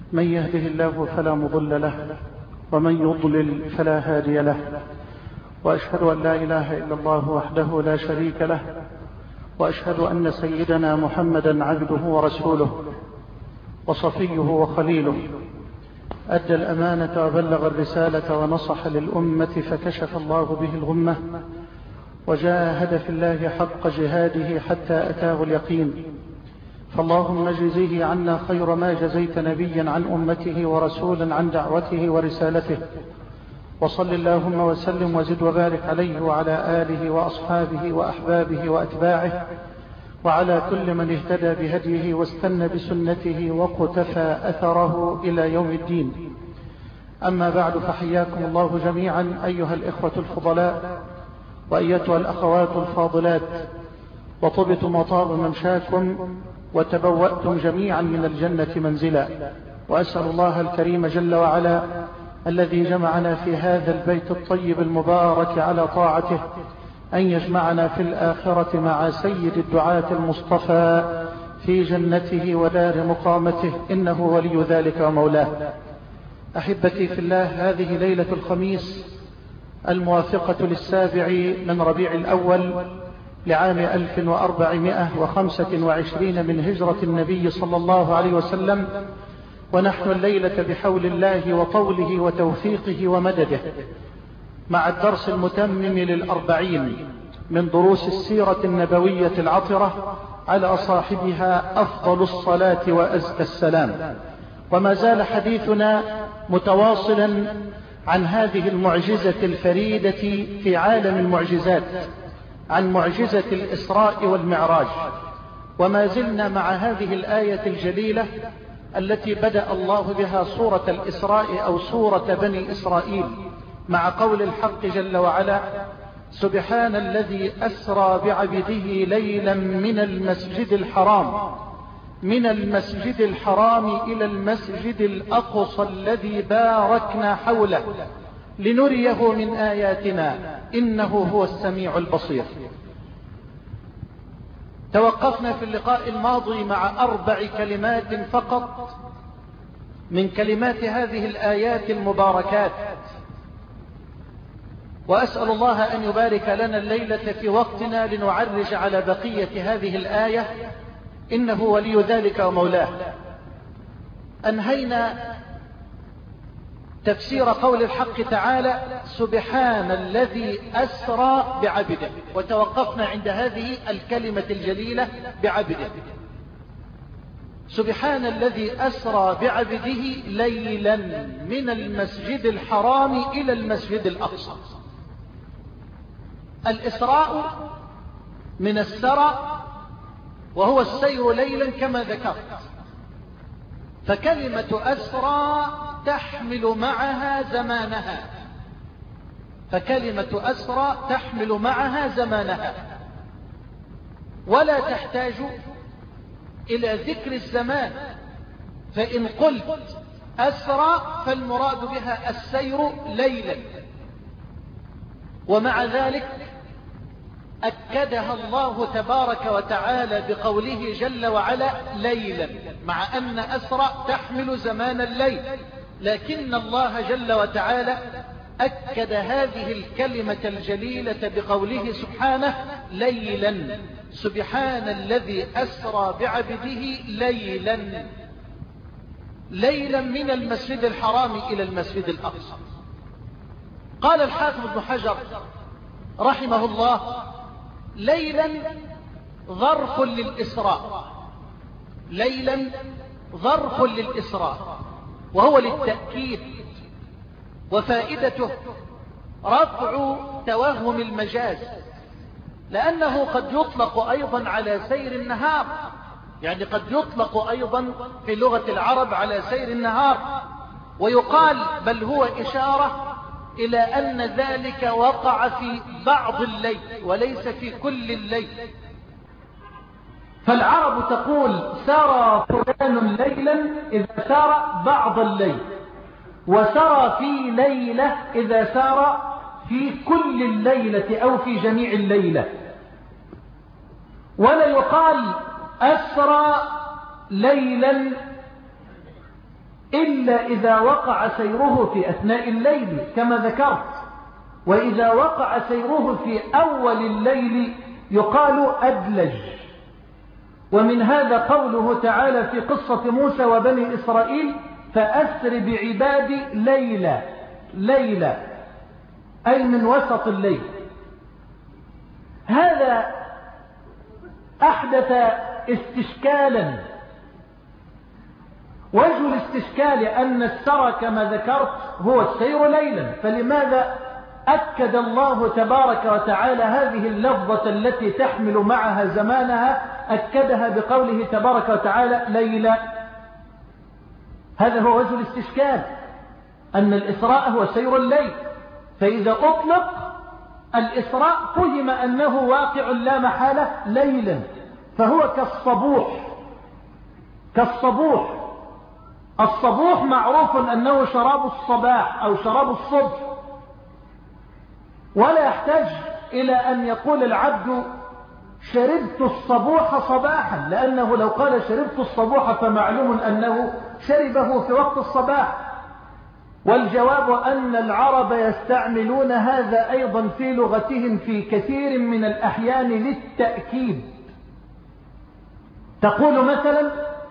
من يهده الله فلا مضل له ومن يضلل فلا هادي له، وأشهد أن لا إله إلا الله وحده لا شريك له، وأشهد أن سيدنا محمدا عبده ورسوله وصفيه وخليله، أدى الأمانة وبلغ الرسالة ونصح للأمة فكشف الله به الغمة، وجاهد في الله حق جهاده حتى أتاه اليقين. فاللهم اجزه عنا خير ما جزيت نبيا عن أمته ورسولا عن دعوته ورسالته، وصل اللهم وسلم وزد وبارك عليه وعلى آله وأصحابه وأحبابه وأتباعه وعلى كل من اهتدى بهديه واستنى بسنته وقتفى أثره إلى يوم الدين. أما بعد، فحياكم الله جميعا أيها الإخوة الفضلاء وأيتها الأخوات الفاضلات، وطبتم وطاب ممشاكم وتبوأتم جميعا من الجنة منزلا. وأسأل الله الكريم جل وعلا الذي جمعنا في هذا البيت الطيب المبارك على طاعته أن يجمعنا في الآخرة مع سيد الدعاة المصطفى في جنته ودار مقامته، إنه ولي ذلك ومولاه. أحبتي في الله، هذه ليلة الخميس الموافقة للسابع من ربيع الأول لعام 1425 من هجرة النبي صلى الله عليه وسلم، ونحن الليلة بحول الله وطوله وتوفيقه ومدده مع الدرس المتمم للأربعين من دروس السيرة النبوية العطرة على صاحبها أفضل الصلاة وأزكى السلام. وما زال حديثنا متواصلا عن هذه المعجزة الفريدة في عالم المعجزات، عن معجزة الإسراء والمعراج. وما زلنا مع هذه الآية الجليلة التي بدأ الله بها سورة الإسراء أو سورة بني إسرائيل، مع قول الحق جل وعلا: سبحان الذي أسرى بعبده ليلا من المسجد الحرام إلى المسجد الأقصى الذي باركنا حوله لنريه من آياتنا إنه هو السميع البصير. توقفنا في اللقاء الماضي مع 4 كلمات فقط من كلمات هذه الآيات المباركات، وأسأل الله أن يبارك لنا الليلة في وقتنا لنعرج على بقية هذه الآية، إنه ولي ذلك ومولاه. أنهينا تفسير قول الحق تعالى: سبحان الذي أسرى بعبده، وتوقفنا عند هذه الكلمة الجليلة بعبده. سبحان الذي أسرى بعبده ليلا من المسجد الحرام إلى المسجد الأقصى. الإسراء من السرى، وهو السير ليلا كما ذكرت. فكلمة أسرى تحمل معها زمانها، ولا تحتاج إلى ذكر الزمان. فإن قلت أسرى فالمراد بها السير ليلا، ومع ذلك أكدها الله تبارك وتعالى بقوله جل وعلا ليلا، مع أن أسرى تحمل زمان الليل، لكن الله جل وتعالى أكد هذه الكلمة الجليلة بقوله سبحانه ليلا. سبحان الذي أسرى بعبده ليلا من المسجد الحرام إلى المسجد الأقصى. قال الحافظ ابن حجر رحمه الله: ليلا ظرف للإسراء، وهو للتأكيد، وفائدته رفع توهم المجاز، لأنه قد يطلق أيضا على سير النهار، يعني قد يطلق أيضا في لغة العرب على سير النهار، ويقال بل هو إشارة إلى أن ذلك وقع في بعض الليل وليس في كل الليل. فالعرب تقول سرى فلان ليلا إذا سار بعض الليل، وسرى في ليلة إذا سار في كل الليلة أو في جميع الليلة. ولا يقال أسرى ليلا إلا إذا وقع سيره في أثناء الليل كما ذكرت، وإذا وقع سيره في أول الليل يقال أدلج. ومن هذا قوله تعالى في قصة موسى وبني إسرائيل: فأسر بعبادي ليلا أي من وسط الليل. هذا أحدث استشكالا. وجه الاستشكال أن السرى كما ذكرت هو السير ليلا، فلماذا أكد الله تبارك وتعالى هذه اللفظة التي تحمل معها زمانها، أكدها بقوله تبارك وتعالى ليلا؟ هذا هو وجه الاستشكال، أن الإسراء هو سير الليل، فإذا أطلق الإسراء فهم أنه واقع لا محالة ليلا، فهو كالصبوح. الصبوح معروف أنه شراب الصباح أو شراب الصبح، ولا يحتاج إلى أن يقول العبد شربت الصبوح صباحا، لأنه لو قال شربت الصبوح فمعلوم أنه شربه في وقت الصباح. والجواب أن العرب يستعملون هذا أيضا في لغتهم في كثير من الأحيان للتأكيد. تقول مثلا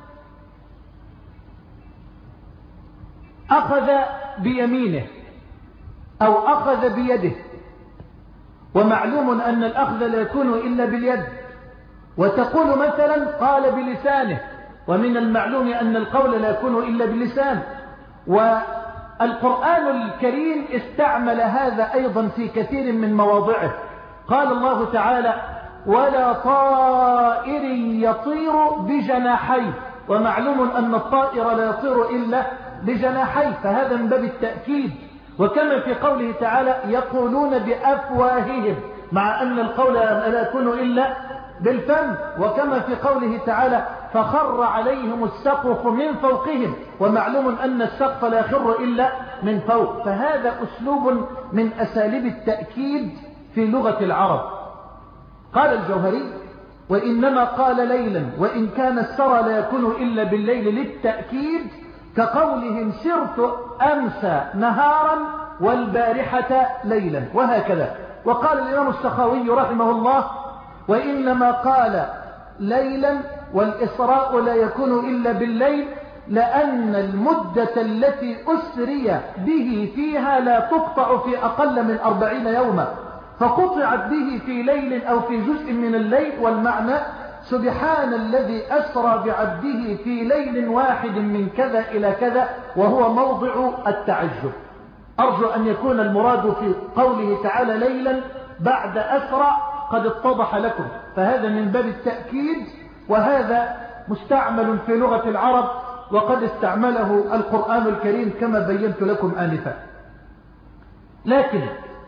أخذ بيمينه أو أخذ بيده، ومعلوم أن الأخذ لا يكون إلا باليد. وتقول مثلا قال بلسانه، ومن المعلوم أن القول لا يكون إلا باللسان. والقرآن الكريم استعمل هذا أيضا في كثير من مواضعه. قال الله تعالى: ولا طائر يطير بجناحيه، ومعلوم أن الطائر لا يطير إلا بجناحيه، فهذا من باب التأكيد. وكما في قوله تعالى: يقولون بأفواههم، مع أن القول لا يكون إلا بالفم. وكما في قوله تعالى: فخر عليهم السقف من فوقهم، ومعلوم أن السقف لا يخر إلا من فوق. فهذا أسلوب من أساليب التأكيد في لغة العرب. قال الجوهري: وإنما قال ليلا وإن كان السرى لا يكون إلا بالليل للتأكيد، كقولهم سرت أمسى نهارا والبارحة ليلا، وهكذا. وقال الإمام السخاوي رحمه الله: وإنما قال ليلا والإسراء لا يكون إلا بالليل لأن المدة التي أسري به فيها لا تقطع في أقل من 40 يوما، فقطعت به في ليل أو في جزء من الليل. والمعنى: سبحان الذي أسرى بعبده في ليل واحد من كذا إلى كذا، وهو موضع التعجب. أرجو أن يكون المراد في قوله تعالى ليلا بعد أسرى قد اتضح لكم، فهذا من باب التأكيد، وهذا مستعمل في لغة العرب، وقد استعمله القرآن الكريم كما بينت لكم آنفا. لكن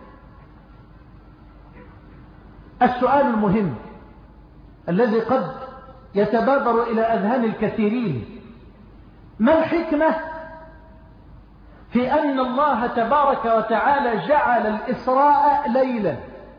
السؤال المهم الذي قد يتبادر إلى أذهان الكثيرين: ما الحكمة في أن الله تبارك وتعالى جعل الإسراء ليلا؟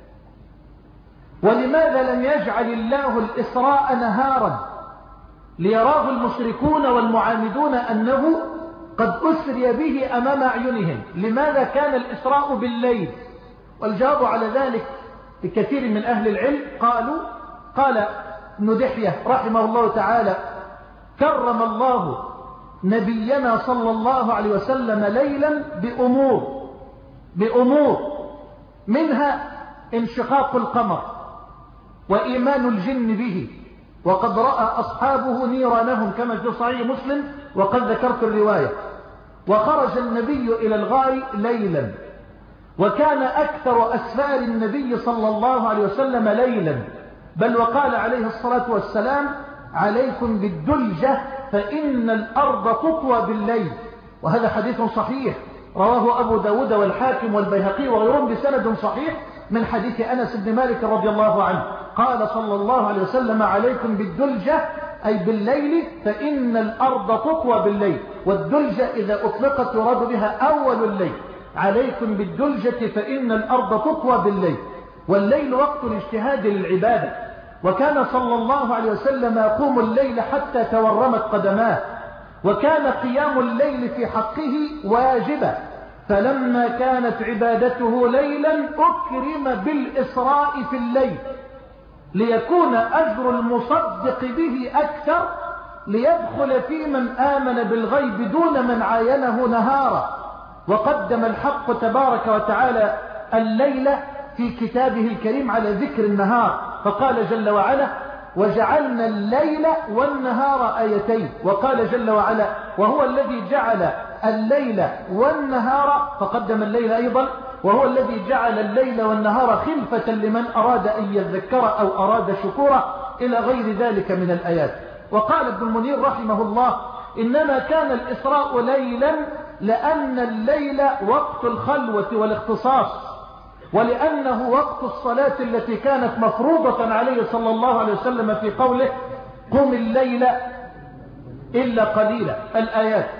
ولماذا لم يجعل الله الإسراء نهارا ليراه المشركون والمعاندون أنه قد أسري به أمام أعينهم؟ لماذا كان الإسراء بالليل؟ والجواب على ذلك لكثير من أهل العلم قال ابن دحية رحمه الله تعالى: كرم الله نبينا صلى الله عليه وسلم ليلا بأمور منها انشقاق القمر وإيمان الجن به، وقد رأى أصحابه نيرانهم كما في صحيح مسلم وقد ذكرت الرواية. وخرج النبي إلى الغار ليلا، وكان أكثر أسفار النبي صلى الله عليه وسلم ليلا، بل وقال عليه الصلاة والسلام: عليكم بالدلجة فإن الأرض تطوى بالليل. وهذا حديث صحيح رواه أبو داود والحاكم والبيهقي وغيرهم بسند صحيح من حديث أنس بن مالك رضي الله عنه، قال صلى الله عليه وسلم: عليكم بالدلجة أي بالليل فإن الأرض تطوى بالليل. والدلجة إذا أطلقت يراد بها أول الليل، عليكم بالدلجة فإن الأرض تطوى بالليل. والليل وقت الاجتهاد للعبادة، وكان صلى الله عليه وسلم يقوم الليل حتى تورمت قدماه، وكان قيام الليل في حقه واجبا، فلما كانت عبادته ليلا أكرم بالإسراء في الليل ليكون أجر المصدق به أكثر، ليدخل في من آمن بالغيب دون من عاينه نهارا. وقدم الحق تبارك وتعالى الليل في كتابه الكريم على ذكر النهار، فقال جل وعلا: وجعلنا الليل والنهار آيتين. وقال جل وعلا: وهو الذي جعل الليل والنهار، فقدم الليل أيضا: وهو الذي جعل الليل والنهار خلفة لمن أراد أن يذكر أو أراد شكورا، إلى غير ذلك من الآيات. وقال ابن المنير رحمه الله: إنما كان الإسراء ليلا لأن الليل وقت الخلوة والاختصاص، ولأنه وقت الصلاة التي كانت مفروضة عليه صلى الله عليه وسلم في قوله: قم الليل إلا قليلا، الآيات.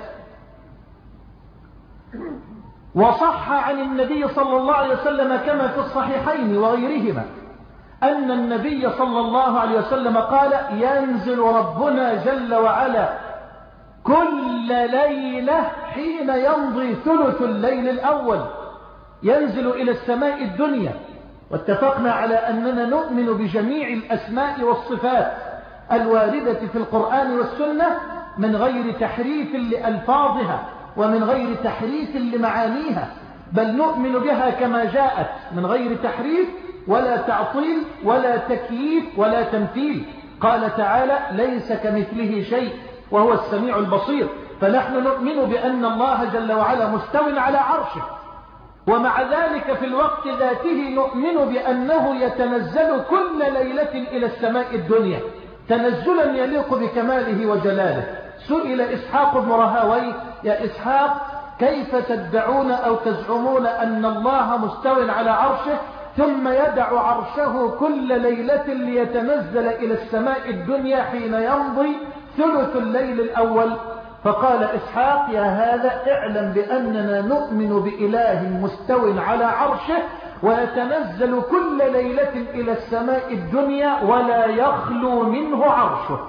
وصح عن النبي صلى الله عليه وسلم كما في الصحيحين وغيرهما أن النبي صلى الله عليه وسلم قال: ينزل ربنا جل وعلا كل ليلة حين يمضي ثلث الليل الأول، ينزل إلى السماء الدنيا. واتفقنا على أننا نؤمن بجميع الأسماء والصفات الواردة في القرآن والسنة من غير تحريف لألفاظها ومن غير تحريف لمعانيها، بل نؤمن بها كما جاءت من غير تحريف ولا تعطيل ولا تكييف ولا تمثيل. قال تعالى: ليس كمثله شيء وهو السميع البصير. فنحن نؤمن بأن الله جل وعلا مستو على عرشه، ومع ذلك في الوقت ذاته نؤمن بأنه يتنزل كل ليلة إلى السماء الدنيا تنزلا يليق بكماله وجلاله. سئل إسحاق بن راهويه: يا إسحاق، كيف تدعون أو تزعمون أن الله مستو على عرشه ثم يدع عرشه كل ليلة ليتنزل إلى السماء الدنيا حين يمضي ثلث الليل الأول؟ فقال إسحاق: يا هذا، اعلم بأننا نؤمن بإله مستو على عرشه ويتنزل كل ليلة إلى السماء الدنيا ولا يخلو منه عرشه.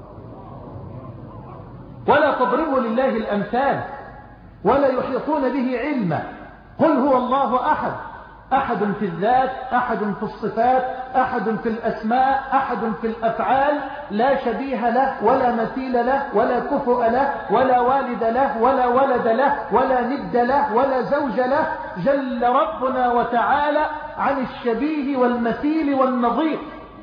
ولا تضربوا لله الأمثال ولا يحيطون به علما. قل هو الله أحد، أحد في الذات، أحد في الصفات، أحد في الأسماء، أحد في الأفعال، لا شبيه له ولا مثيل له ولا كفؤ له ولا والد له ولا ولد له ولا ند له ولا زوج له، جل ربنا وتعالى عن الشبيه والمثيل والنظير.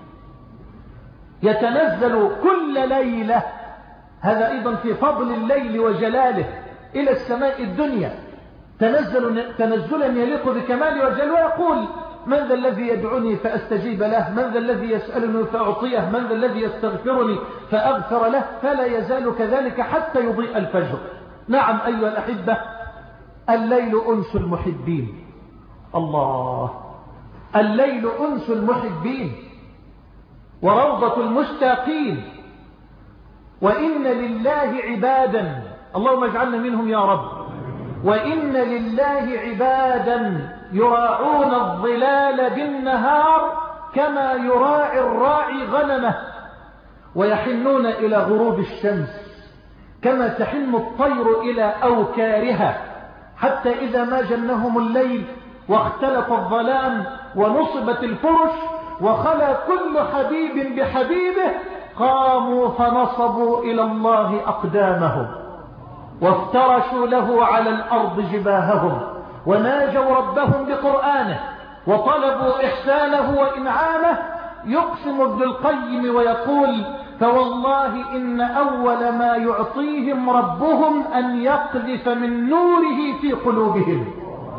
يتنزل كل ليلة، هذا أيضا في فضل الليل وجلاله، إلى السماء الدنيا تنزلا يليق بكماله وجلاله، ويقول: من ذا الذي يدعوني فأستجيب له، من ذا الذي يسألني فأعطيه، من ذا الذي يستغفرني فأغفر له، فلا يزال كذلك حتى يضيء الفجر. نعم أيها الأحبة، الليل أنس المحبين. الله، الليل أنس المحبين وروضة المشتاقين. وإن لله عبادا، اللهم اجعلنا منهم يا رب، وإن لله عبادا يراعون الظلال بالنهار كما يراعي الراعي غنمه، ويحنون إلى غروب الشمس كما تحن الطير إلى أوكارها، حتى إذا ما جنهم الليل واختلط الظلام ونصبت الفرش وخلى كل حبيب بحبيبه، قاموا فنصبوا إلى الله أقدامهم وافترشوا له على الأرض جباههم، وناجوا ربهم بقرآنه وطلبوا إحسانه وإنعامه. يقسم ابن القيم ويقول: فوالله إن أول ما يعطيهم ربهم أن يقذف من نوره في قلوبهم.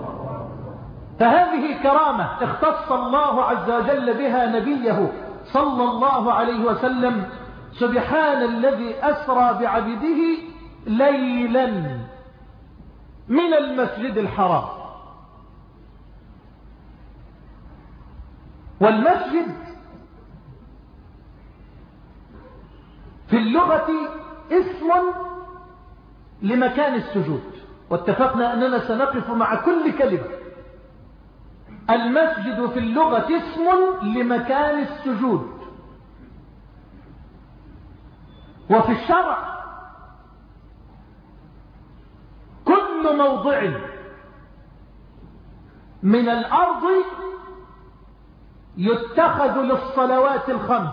فهذه كرامة اختص الله عز وجل بها نبيه صلى الله عليه وسلم. سبحان الذي أسرى بعبده ليلا من المسجد الحرام. والمسجد في اللغة اسم لمكان السجود، واتفقنا أننا سنقف مع كل كلمة. المسجد في اللغة اسم لمكان السجود، وفي الشرع كل موضع من الأرض يتخذ للصلوات الخمس،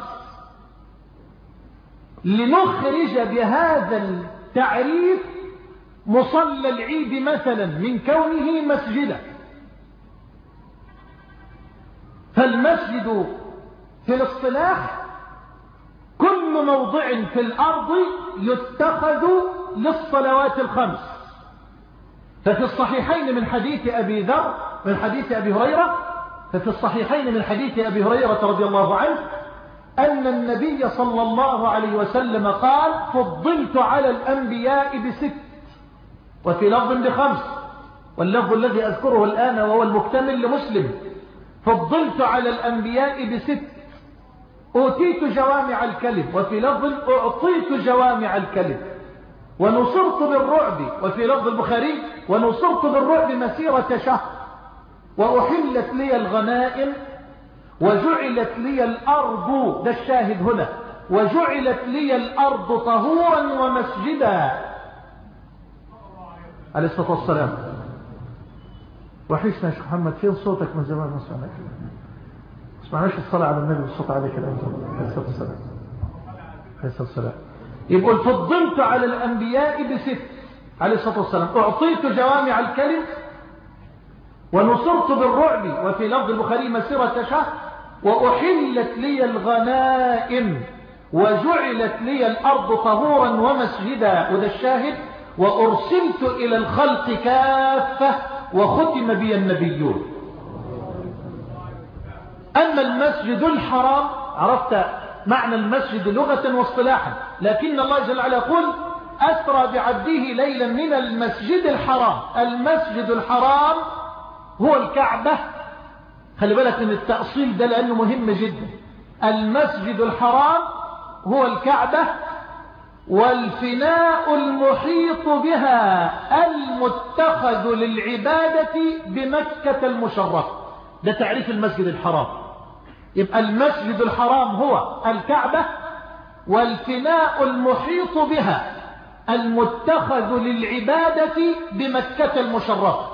لنخرج بهذا التعريف مصلى العيد مثلا من كونه مسجدا. فالمسجد في الاصطلاح كل موضع في الأرض يتخذ للصلوات الخمس. ففي الصحيحين من حديث أبي ذر من حديث أبي هريرة ففي الصحيحين من حديث أبي هريرة رضي الله عنه أن النبي صلى الله عليه وسلم قال: فضلت على الأنبياء ب6، وفي لفظ ب5، واللفظ الذي أذكره الآن وهو المكتمل لمسلم: فضلت على الأنبياء ب6، أوتيت جوامع الكلم، وفي لفظ: أعطيت جوامع الكلم، ونصرت بالرعب، وفي لفظ البخاري: ونصرت بالرعب مسيرة شهر، وأحلت لي الغنائم، وجعلت لي الأرض، ده الشاهد هنا، وجعلت لي الأرض طهورا ومسجدا. عليه الصلاة والسلام. وحشنا يا شيخ محمد، فين صوتك من زمان ما سمعناك؟ ما سمعناش الصلاة على النبي والصلاة عليك الآن. عليه الصلاة والسلام. عليه الصلاة والسلام. يقول: فضلت على الأنبياء ب6، عليه الصلاة والسلام، أعطيت جوامع الكلم، ونصرت بالرعب، وفي لفظ البخاري: مسيرة شهر، وأحلت لي الغنائم، وجعلت لي الأرض طهورا ومسجدا، وده الشاهد، وأرسلت إلى الخلق كافة، وختم بي النبيون. أما المسجد الحرام، عرفت معنى المسجد لغة واصطلاحا، لكن الله جل وعلا يقول: أسرى بعبده ليلا من المسجد الحرام. المسجد الحرام هو الكعبة. خلي بالك من التأصيل ده لأنه مهم جدا. المسجد الحرام هو الكعبة، والفناء المحيط بها المتخذ للعبادة بمكة المشرفة. ده تعريف المسجد الحرام. يبقى المسجد الحرام هو الكعبة، والفناء المحيط بها المتخذ للعبادة بمكة المشرفة.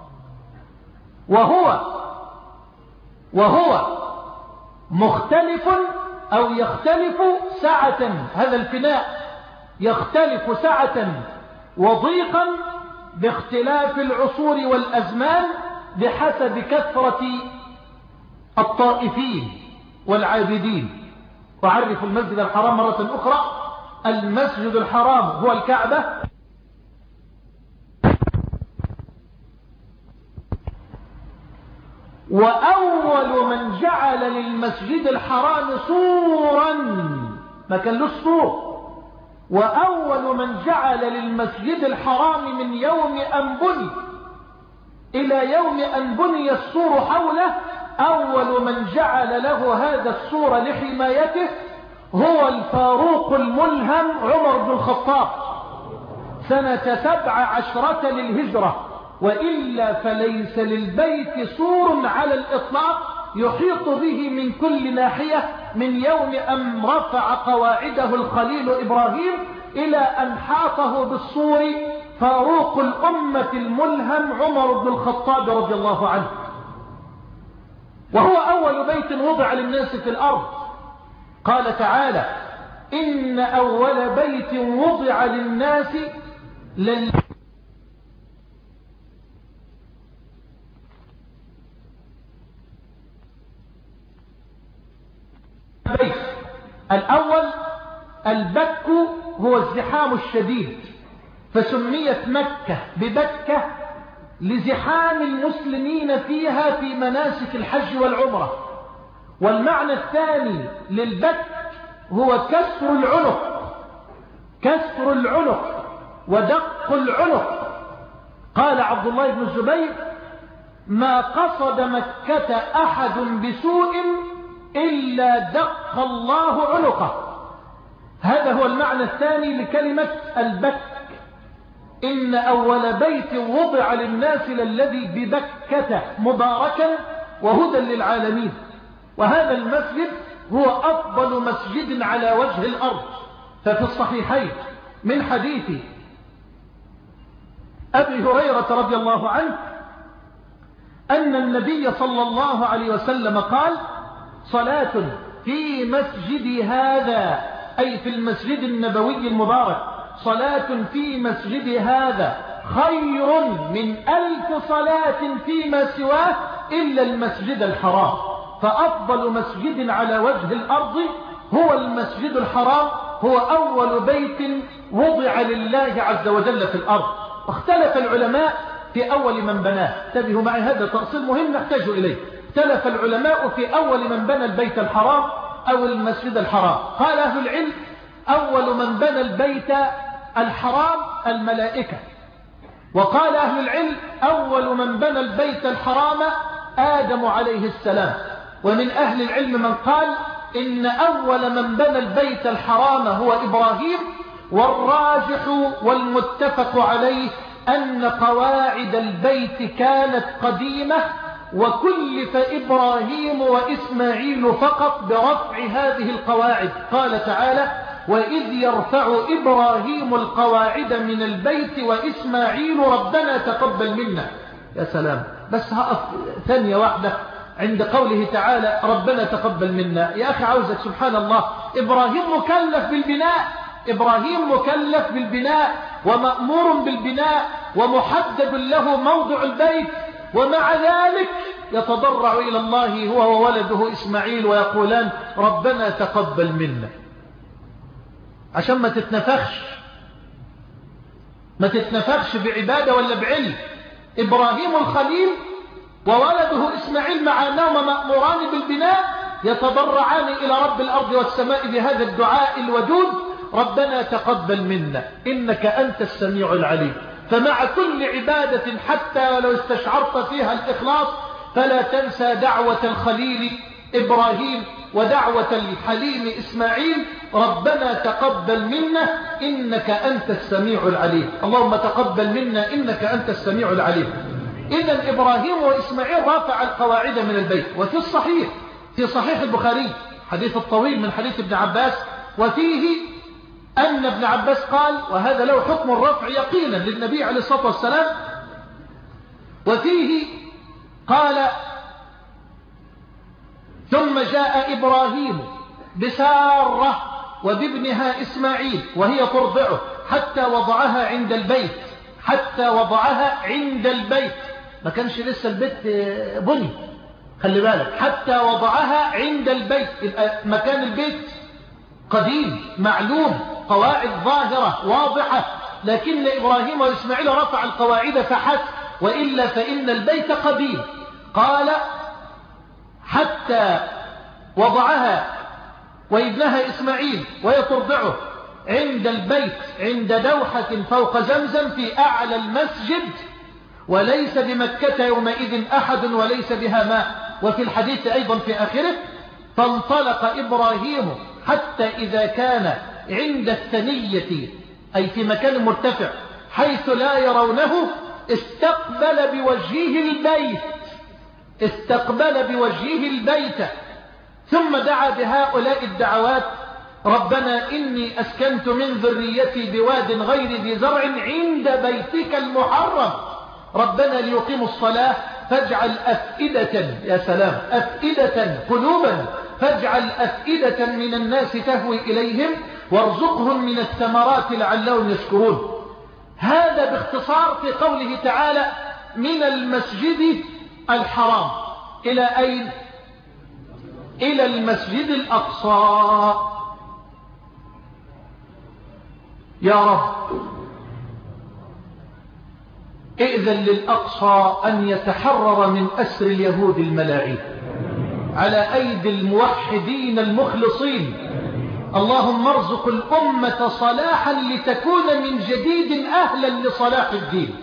وهو مختلف أو يختلف سعة، هذا الفناء يختلف سعة وضيقا باختلاف العصور والأزمان بحسب كثرة الطائفين والعابدين. وعرف المسجد الحرام مرة أخرى: المسجد الحرام هو الكعبة، وأول من جعل للمسجد الحرام سورا، ما كان له سور، وأول من جعل للمسجد الحرام من يوم أن بني إلى يوم أن بني السور حوله، أول من جعل له هذا السور لحمايته هو الفاروق الملهم عمر بن الخطاب سنة 17 للهجرة. وإلا فليس للبيت سور على الإطلاق يحيط به من كل ناحية من يوم أن رفع قواعده الخليل إبراهيم إلى أن حاطه بالسور فاروق الأمة الملهم عمر بن الخطاب رضي الله عنه. وهو أول بيت وضع للناس في الأرض. قال تعالى: إن أول بيت وضع للناس بيت الأول البك هو الزحام الشديد، فسميت مكة ببكة لزحام المسلمين فيها في مناسك الحج والعمرة. والمعنى الثاني للبك هو كسر العنق ودق العنق. قال عبد الله بن الزبير: ما قصد مكة أحد بسوء إلا دق الله عنقه. هذا هو المعنى الثاني لكلمة البك. إن أول بيت وضع للناس للذي ببكة مباركا وهدى للعالمين. وهذا المسجد هو أفضل مسجد على وجه الأرض. ففي الصحيحين من حديث أبي هريرة رضي الله عنه أن النبي صلى الله عليه وسلم قال: صلاة في مسجد هذا، أي في المسجد النبوي المبارك، صلاة في مسجد هذا خير من 1000 صلاة فيما سواه إلا المسجد الحرام. فأفضل مسجد على وجه الأرض هو المسجد الحرام، هو أول بيت وضع لله عز وجل في الأرض. اختلف العلماء في أول من بناه. انتبهوا معي، هذا تأصيل مهم نحتاج إليه. اختلف العلماء في أول من بنى البيت الحرام أو المسجد الحرام. قال أهل العلم: أول من بنى البيت الحرام الملائكة. وقال أهل العلم: أول من بنى البيت الحرام آدم عليه السلام. ومن أهل العلم من قال إن أول من بنى البيت الحرام هو إبراهيم. والراجح والمتفق عليه أن قواعد البيت كانت قديمة، وكلف إبراهيم وإسماعيل فقط برفع هذه القواعد. قال تعالى: وإذ يرفع إبراهيم القواعد من البيت وإسماعيل ربنا تقبل منا. يا سلام، بس هقف ثانية واحدة عند قوله تعالى ربنا تقبل منا. يا أخي عاوزك، سبحان الله، إبراهيم مكلف بالبناء، إبراهيم مكلف بالبناء ومأمور بالبناء ومحدد له موضع البيت، ومع ذلك يتضرع إلى الله هو وولده إسماعيل ويقولان ربنا تقبل منا. عشان ما تتنفخش بعبادة ولا بعلم. إبراهيم الخليل وولده إسماعيل مع أنهما مأموران بالبناء يتضرعان إلى رب الأرض والسماء بهذا الدعاء الودود: ربنا تقبل منا إنك أنت السميع العليم. فمع كل عبادة حتى ولو استشعرت فيها الإخلاص فلا تنسى دعوة الخليل إبراهيم ودعوة الحليم إسماعيل: ربنا تقبل منا إنك أنت السميع العليم. اللهم تقبل منا إنك أنت السميع العليم. إذن إبراهيم وإسماعيل رافع القواعد من البيت. وفي الصحيح، في صحيح البخاري، حديث الطويل من حديث ابن عباس، وفيه أن ابن عباس قال، وهذا له حكم الرفع يقينا للنبي عليه الصلاة والسلام، وفيه قال: ثم جاء إبراهيم بسارة وبابنها إسماعيل وهي ترضعه حتى وضعها عند البيت، حتى وضعها عند البيت. ما كانش لسه البيت بني، خلي بالك، حتى وضعها عند البيت. مكان البيت قديم معلوم، قواعد ظاهرة واضحة، لكن إبراهيم وإسماعيل رفع القواعد فحسب، وإلا فإن البيت قديم. قال: حتى وضعها وابنها إسماعيل وهي ترضعه عند البيت عند دوحة فوق زمزم في أعلى المسجد، وليس بمكة يومئذ أحد وليس بها ماء. وفي الحديث أيضا في آخره: فانطلق إبراهيم حتى إذا كان عند الثنية، أي في مكان مرتفع حيث لا يرونه، استقبل بوجهه البيت ثم دعا بهؤلاء الدعوات: ربنا إني أسكنت من ذريتي بواد غير ذي زرع عند بيتك المحرم، ربنا ليقيموا الصلاة فاجعل أفئدة، يا سلام، أفئدة قلوبا، فاجعل أفئدة من الناس تهوي إليهم وارزقهم من الثمرات لعلهم يشكرون. هذا باختصار في قوله تعالى: من المسجد الحرام إلى أين؟ إلى المسجد الأقصى. يا رب ائذن للأقصى أن يتحرر من أسر اليهود الملاعين على أيدي الموحدين المخلصين. اللهم ارزق الأمة صلاحا لتكون من جديد أهلا لصلاح الدين.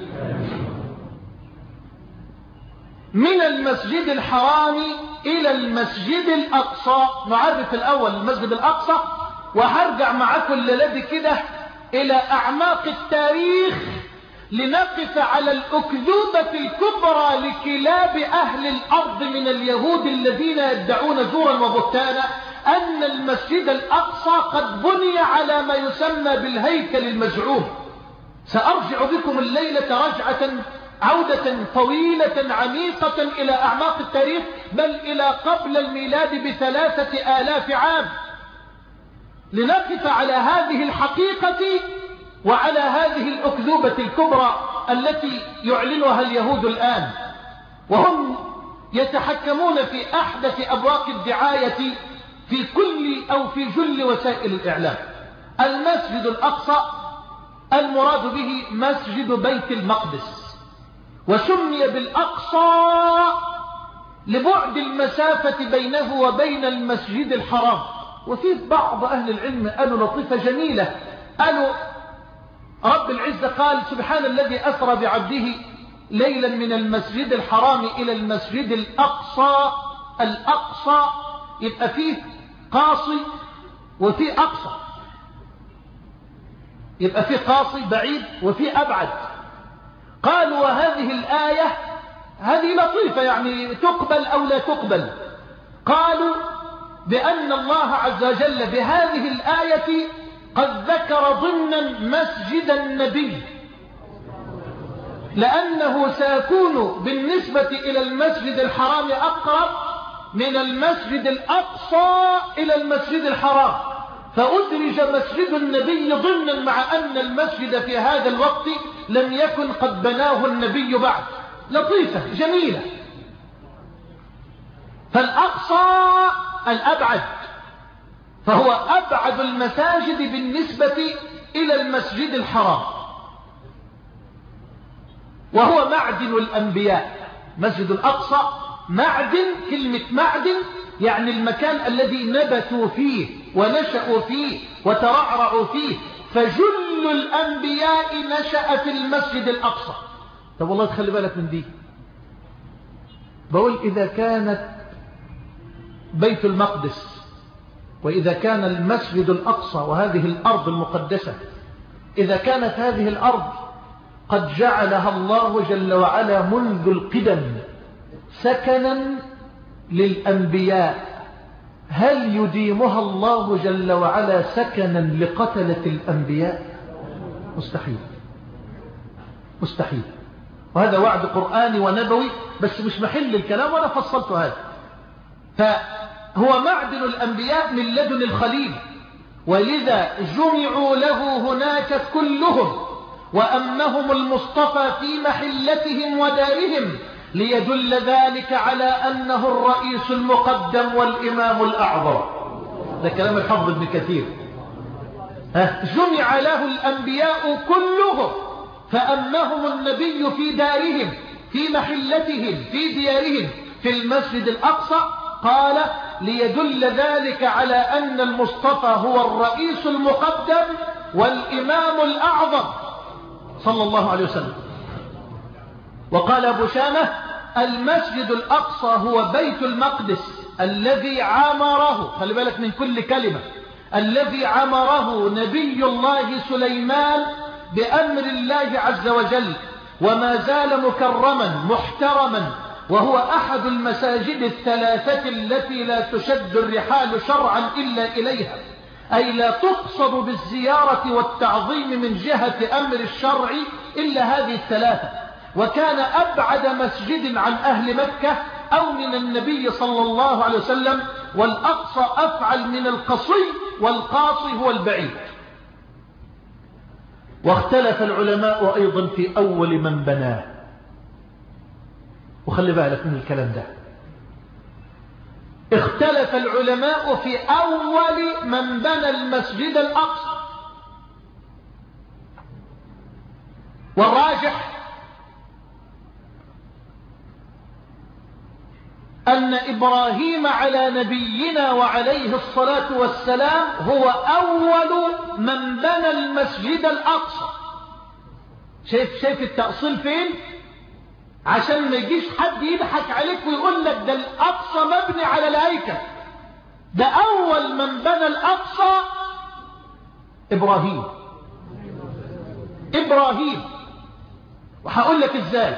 من المسجد الحرام إلى المسجد الأقصى. نعرف الأول المسجد الأقصى، وهرجع معكم الليلة كده إلى أعماق التاريخ لنقف على الأكذوبة الكبرى لكلاب أهل الأرض من اليهود الذين يدعون زورا وبهتانا أن المسجد الأقصى قد بني على ما يسمى بالهيكل المزعوم. سأرجع بكم الليلة رجعة عودة طويلة عميقة إلى أعماق التاريخ، بل إلى قبل الميلاد ب3,000 عام، لنقف على هذه الحقيقة وعلى هذه الأكذوبة الكبرى التي يعلنها اليهود الآن، وهم يتحكمون في أحدث أبواق الدعاية في كل أو في جل وسائل الإعلام. المسجد الأقصى المراد به مسجد بيت المقدس، وسمي بالأقصى لبعد المسافة بينه وبين المسجد الحرام. وفي بعض أهل العلم قالوا لطيفة جميلة، قالوا رب العزة قال سبحان الذي أسرى بعبده ليلا من المسجد الحرام إلى المسجد الأقصى. الأقصى يبقى فيه قاصي وفيه أقصى، يبقى فيه قاصي بعيد وفيه أبعد. قالوا وهذه الآية هذه لطيفة يعني تقبل أو لا تقبل. قالوا بأن الله عز وجل بهذه الآية قد ذكر ضمنا مسجد النبي، لأنه سيكون بالنسبة إلى المسجد الحرام أقرب من المسجد الأقصى إلى المسجد الحرام، فأدرج مسجد النبي ضمنا مع أن المسجد في هذا الوقت لم يكن قد بناه النبي بعد. لطيفة جميلة. فالأقصى الأبعد، فهو أبعد المساجد بالنسبة إلى المسجد الحرام، وهو معدن الأنبياء. مسجد الأقصى معدن، كلمة معدن يعني المكان الذي نبتوا فيه ونشأوا فيه وترعرعوا فيه، فجل الأنبياء نشأ في المسجد الأقصى. طب والله تخلي بالك من دي، بقول إذا كانت بيت المقدس وإذا كان المسجد الأقصى وهذه الأرض المقدسة، إذا كانت هذه الأرض قد جعلها الله جل وعلا منذ القدم سكنا للأنبياء، هل يديمها الله جل وعلا سكنا لقتلة الأنبياء؟ مستحيل، مستحيل. وهذا وعد قرآني ونبوي، بس مش محل الكلام وأنا فصلت هذا. فهو معدن الأنبياء من لدن الخليل، ولذا جمعوا له هناك كلهم، وأمهم المصطفى في محلتهم ودارهم، ليدل ذلك على أنه الرئيس المقدم والإمام الأعظم. ده كلام الحافظ ابن كثير. جمع له الأنبياء كلهم فأمهم النبي في دارهم في محلتهم في ديارهم في المسجد الأقصى. قال ليدل ذلك على أن المصطفى هو الرئيس المقدم والإمام الأعظم صلى الله عليه وسلم. وقال أبو شامة المسجد الأقصى هو بيت المقدس الذي عمره، خلي بالك من كل كلمة، الذي عمره نبي الله سليمان بأمر الله عز وجل، وما زال مكرما محترما، وهو أحد المساجد الثلاثة التي لا تشد الرحال شرعا إلا إليها، أي لا تقصد بالزيارة والتعظيم من جهة أمر الشرع إلا هذه الثلاثة. وكان أبعد مسجد عن أهل مكة أو من النبي صلى الله عليه وسلم، والأقصى أفعل من القصي، والقاصي هو البعيد. واختلف العلماء أيضا في أول من بناه، وخلي بالك من الكلام ده، اختلف العلماء في أول من بنى المسجد الأقصى، والراجح أن إبراهيم على نبينا وعليه الصلاة والسلام هو أول من بنى المسجد الأقصى. شايف التأصيل فين؟ عشان ما يجيش حد يضحك عليك ويقول لك ده الأقصى مبني على الهيكل. ده أول من بنى الأقصى إبراهيم. إبراهيم. وهقول لك إزاي.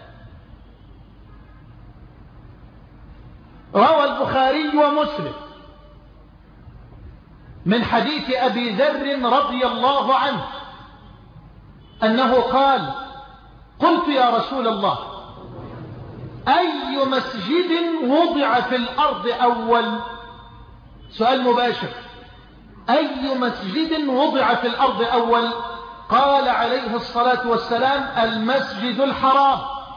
روى البخاري ومسلم من حديث أبي ذر رضي الله عنه أنه قال: قلت يا رسول الله أي مسجد وضع في الأرض أول؟ سؤال مباشر: أي مسجد وضع في الأرض أول؟ قال عليه الصلاة والسلام: المسجد الحرام.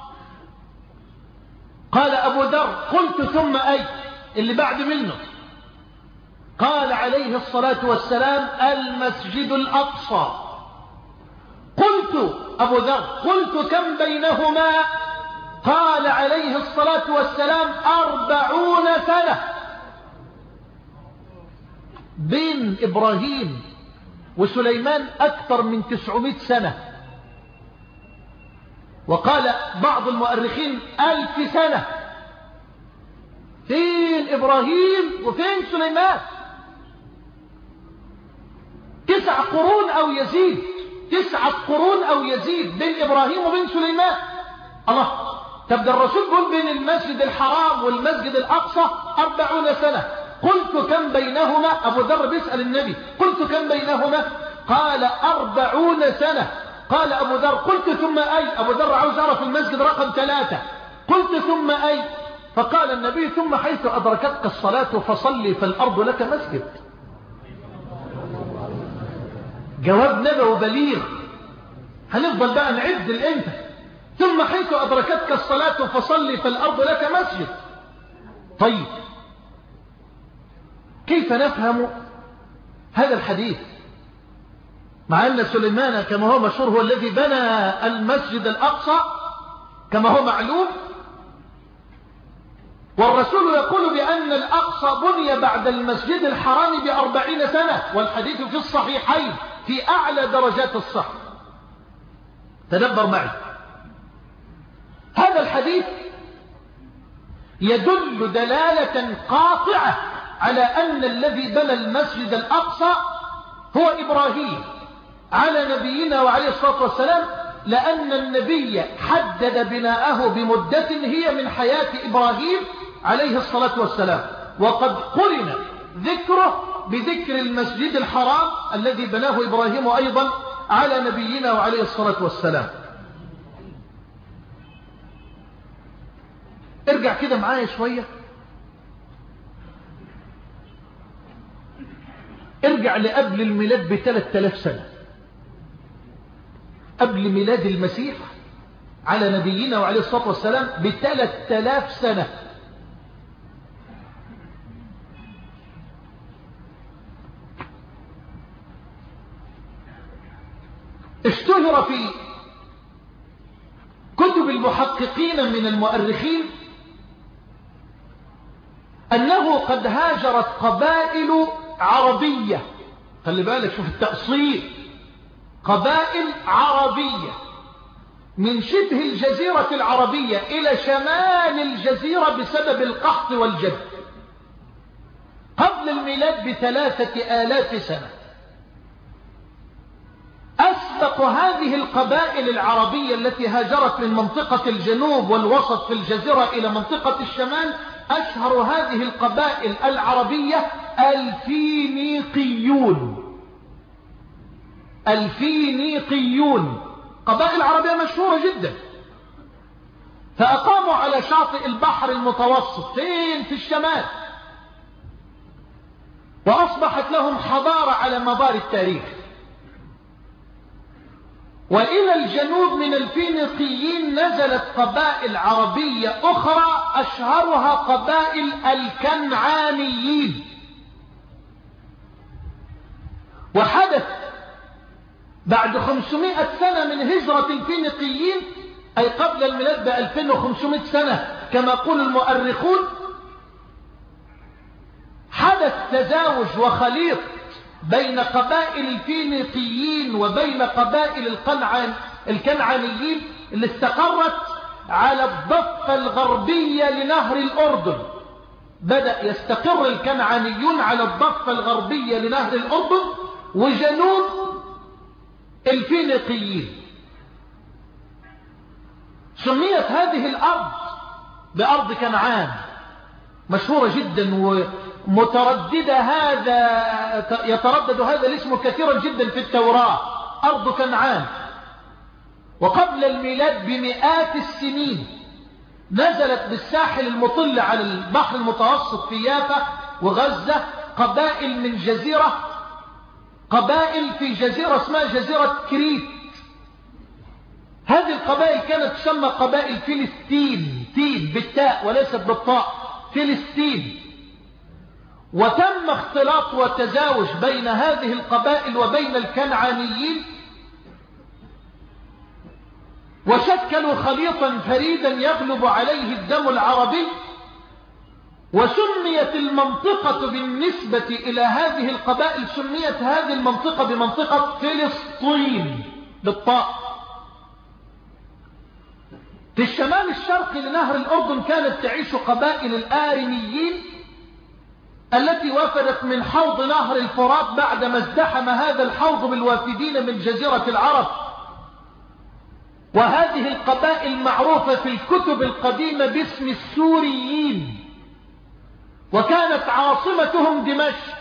قال أبو ذر: قلت ثم أي؟ اللي بعد منه. قال عليه الصلاة والسلام: المسجد الأقصى. قلت أبو ذر: قلت كم بينهما؟ قال عليه الصلاة والسلام: 40 سنة. بين إبراهيم وسليمان أكثر من 900 سنة، وقال بعض المؤرخين 1000 سنة. فين إبراهيم وفين سليمان؟ 9 قرون أو يزيد، 9 قرون أو يزيد بين إبراهيم وبين سليمان. الله، تبدأ الرسول يقول بين المسجد الحرام والمسجد الأقصى 40 سنة. قلت كم بينهما؟ أبو ذر بيسأل النبي: قلت كم بينهما؟ قال 40 سنة. قال أبو ذر: قلت ثم أي؟ أبو ذر عاوز يعرف المسجد رقم 3. قلت ثم أي؟ فقال النبي: ثم حيث أدركتك الصلاة فصلي فالأرض لك مسجد. جواب نبوي بليغ. هنفضل بقى نعد الامتى؟ ثم حيث أدركتك الصلاة فصلي فالأرض لك مسجد. طيب، كيف نفهم هذا الحديث مع أن سليمان كما هو مشهور هو الذي بنى المسجد الأقصى كما هو معلوم، والرسول يقول بأن الأقصى بني بعد المسجد الحرام ب40 سنة، والحديث في الصحيحين في أعلى درجات الصحة. تدبر معي، هذا الحديث يدل دلالة قاطعة على أن الذي بنى المسجد الأقصى هو إبراهيم على نبينا وعليه الصلاة والسلام، لأن النبي حدد بناءه بمدة هي من حياة إبراهيم عليه الصلاة والسلام، وقد قرن ذكره بذكر المسجد الحرام الذي بناه إبراهيم أيضا على نبينا وعليه الصلاة والسلام. ارجع كده معايا شوية، ارجع لقبل الميلاد ب3000 سنة، قبل ميلاد المسيح على نبينا وعليه الصلاة والسلام ب3000 سنة. اشتهر في كتب المحققين من المؤرخين أنه قد هاجرت قبائل عربية، خلي بالك شوف التأصيل، قبائل عربية من شبه الجزيرة العربية إلى شمال الجزيرة بسبب القحط والجد قبل الميلاد ب3000 سنة. أسبق هذه القبائل العربية التي هاجرت من منطقة الجنوب والوسط في الجزيرة إلى منطقة الشمال، أشهر هذه القبائل العربية الفينيقيون. الفينيقيون قبائل عربية مشهورة جدا، فأقاموا على شاطئ البحر المتوسط فين؟ في الشمال، وأصبحت لهم حضارة على مدار التاريخ. وإلى الجنوب من الفينيقيين نزلت قبائل عربية أخرى أشهرها قبائل الكنعانيين. وحدث بعد 500 سنة من هجرة الفينيقيين، أي قبل الميلاد ب2500 سنة كما يقول المؤرخون، حدث تزاوج وخليط بين قبائل الفينيقيين وبين قبائل الكنعانيين اللي استقرت على الضفة الغربية لنهر الأردن. بدأ يستقر الكنعانيون على الضفة الغربية لنهر الأردن وجنوب الفينيقيين. سميت هذه الأرض بأرض كنعان، مشهورة جدا ومترددة، هذا يتردد هذا الاسم كثيرا جدا في التوراة، أرض كنعان. وقبل الميلاد بمئات السنين نزلت بالساحل المطل على البحر المتوسط في يافا وغزة قبائل من جزيرة، قبائل في جزيرة اسمها جزيرة كريت. هذه القبائل كانت تسمى قبائل فلسطين، تين بالتاء وليست بالطاء، فلسطين. وتم اختلاط وتزاوج بين هذه القبائل وبين الكنعانيين، وشكلوا خليطا فريدا يغلب عليه الدم العربي. وسميت المنطقة بالنسبة إلى هذه القبائل، سميت هذه المنطقة بمنطقة فلسطين بالطاء. في الشمال الشرقي لنهر الأردن كانت تعيش قبائل الآرميين التي وافدت من حوض نهر الفرات بعدما ازدحم هذا الحوض بالوافدين من جزيرة العرب. وهذه القبائل معروفة في الكتب القديمة باسم السوريين، وكانت عاصمتهم دمشق.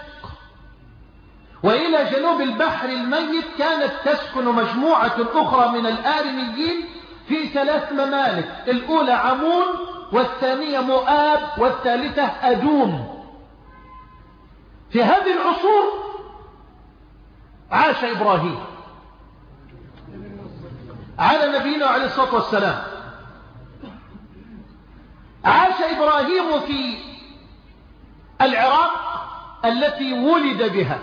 وإلى جنوب البحر الميت كانت تسكن مجموعة أخرى من الآرميين في 3 ممالك، الأولى عمون، والثانية مؤاب، والثالثة أدوم. في هذه العصور عاش إبراهيم على نبينا عليه الصلاة والسلام. عاش إبراهيم في العراق التي ولد بها،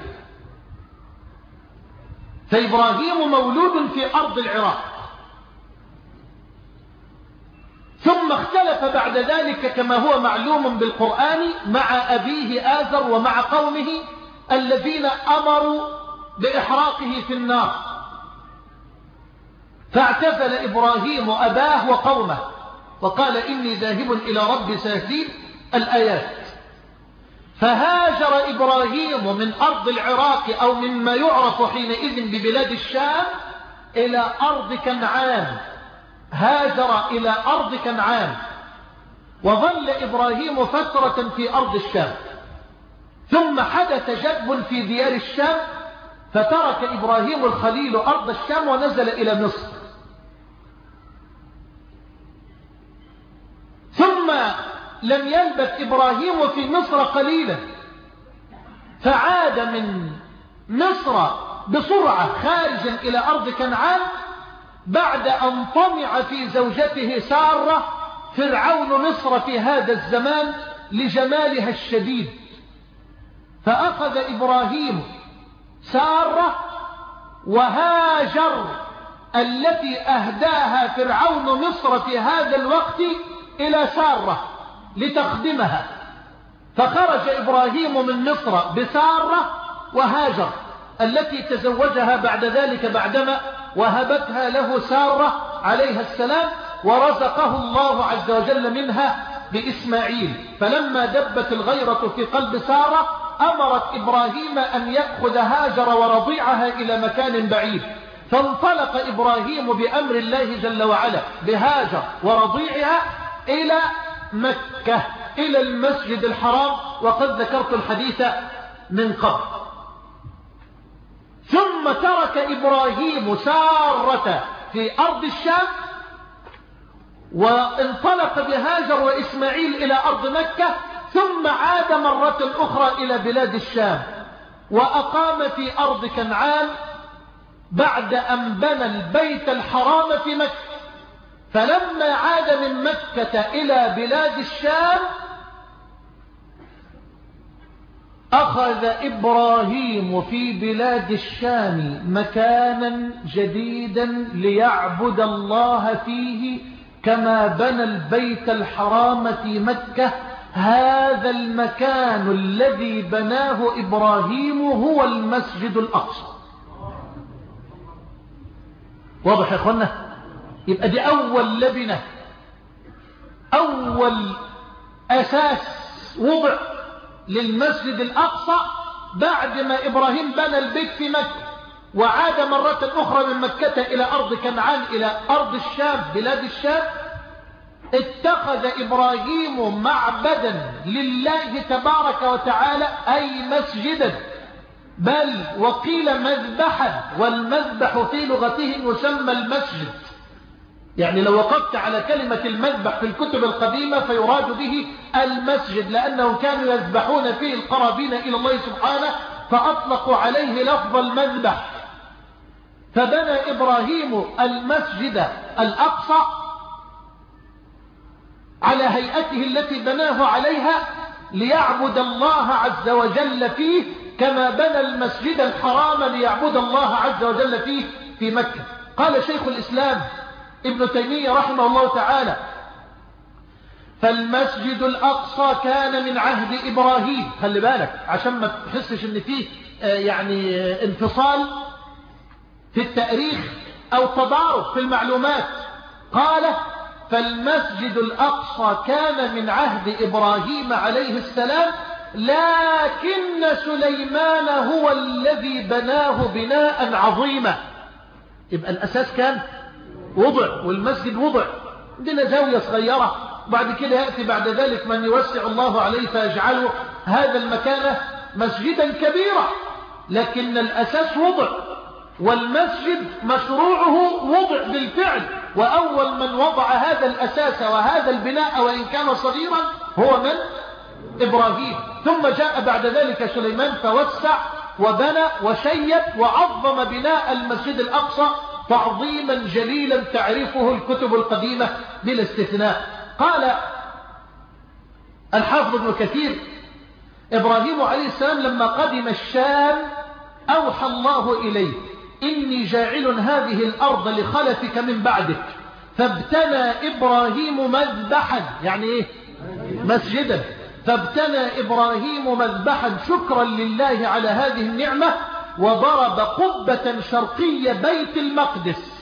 فإبراهيم مولود في أرض العراق، ثم اختلف بعد ذلك كما هو معلوم بالقرآن مع أبيه آزر ومع قومه الذين أمروا بإحراقه في النار، فاعتزل إبراهيم أباه وقومه وقال إني ذاهب إلى ربي سيهدين الآيات. فهاجر إبراهيم من أرض العراق أو مما يعرف حينئذ ببلاد الشام إلى أرض كنعان، هاجر إلى أرض كنعان، وظل إبراهيم فترة في أرض الشام، ثم حدث جدب في ديار الشام، فترك إبراهيم الخليل أرض الشام ونزل إلى مصر. ثم لم يلبث إبراهيم في مصر قليلا، فعاد من مصر بسرعة خارجا إلى أرض كنعان بعد أن طمع في زوجته سارة فرعون مصر في هذا الزمان لجمالها الشديد. فأخذ إبراهيم سارة وهاجر التي أهداها فرعون مصر في هذا الوقت إلى سارة لتخدمها، فخرج إبراهيم من مصر بسارة وهاجر التي تزوجها بعد ذلك بعدما وهبتها له سارة عليها السلام، ورزقه الله عز وجل منها بإسماعيل. فلما دبت الغيرة في قلب سارة أمرت إبراهيم أن يأخذ هاجر ورضيعها إلى مكان بعيد، فانطلق إبراهيم بأمر الله جل وعلا بهاجر ورضيعها إلى مكة، إلى المسجد الحرام، وقد ذكرت الحديث من قبل. ثم ترك إبراهيم سارة في أرض الشام وانطلق بهاجر وإسماعيل إلى أرض مكة، ثم عاد مرة أخرى إلى بلاد الشام وأقام في أرض كنعان بعد أن بنى البيت الحرام في مكة. فلما عاد من مكة إلى بلاد الشام أخذ إبراهيم في بلاد الشام مكانا جديدا ليعبد الله فيه كما بنى البيت الحرام في مكة. هذا المكان الذي بناه إبراهيم هو المسجد الأقصى. واضح يا أخوانا؟ يبقى دي أول لبنة، أول أساس وضع للمسجد الأقصى بعد ما إبراهيم بنى البيت في مكة وعاد مرة أخرى من مكة إلى أرض كنعان إلى أرض الشام بلاد الشام. اتخذ إبراهيم معبدا لله تبارك وتعالى أي مسجدا، بل وقيل مذبحا، والمذبح في لغته يسمى المسجد. يعني لو وقفت على كلمة المذبح في الكتب القديمة فيراد به المسجد، لأنهم كانوا يذبحون فيه القرابين إلى الله سبحانه فأطلقوا عليه لفظ المذبح. فبنى إبراهيم المسجد الأقصى على هيئته التي بناه عليها ليعبد الله عز وجل فيه، كما بنى المسجد الحرام ليعبد الله عز وجل فيه في مكة. قال شيخ الإسلام ابن تيمية رحمه الله تعالى: فالمسجد الأقصى كان من عهد إبراهيم. خلي بالك عشان ما تحسش ان فيه يعني انفصال في التاريخ أو تضارب في المعلومات. قال: فالمسجد الأقصى كان من عهد إبراهيم عليه السلام، لكن سليمان هو الذي بناه بناء عظيما. يبقى الأساس كان وضع والمسجد وضع، عندنا زاوية صغيرة، بعد كده يأتي بعد ذلك من يوسع الله عليه فيجعله هذا المكان مسجدا كبيرا، لكن الأساس وضع، والمسجد مشروعه وضع بالفعل، وأول من وضع هذا الأساس وهذا البناء وإن كان صغيرا هو من؟ إبراهيم. ثم جاء بعد ذلك سليمان فوسع وبنى وشيد وعظم بناء المسجد الأقصى تعظيما جليلا تعرفه الكتب القديمة بلا استثناء. قال الحافظ ابن كثير: إبراهيم عليه السلام لما قدم الشام أوحى الله إليه: إني جاعل هذه الأرض لخلفك من بعدك، فابتنى إبراهيم مذبحا، يعني إيه؟ مسجدا. فابتنى إبراهيم مذبحا شكرا لله على هذه النعمة، وضرب قبة شرقية بيت المقدس.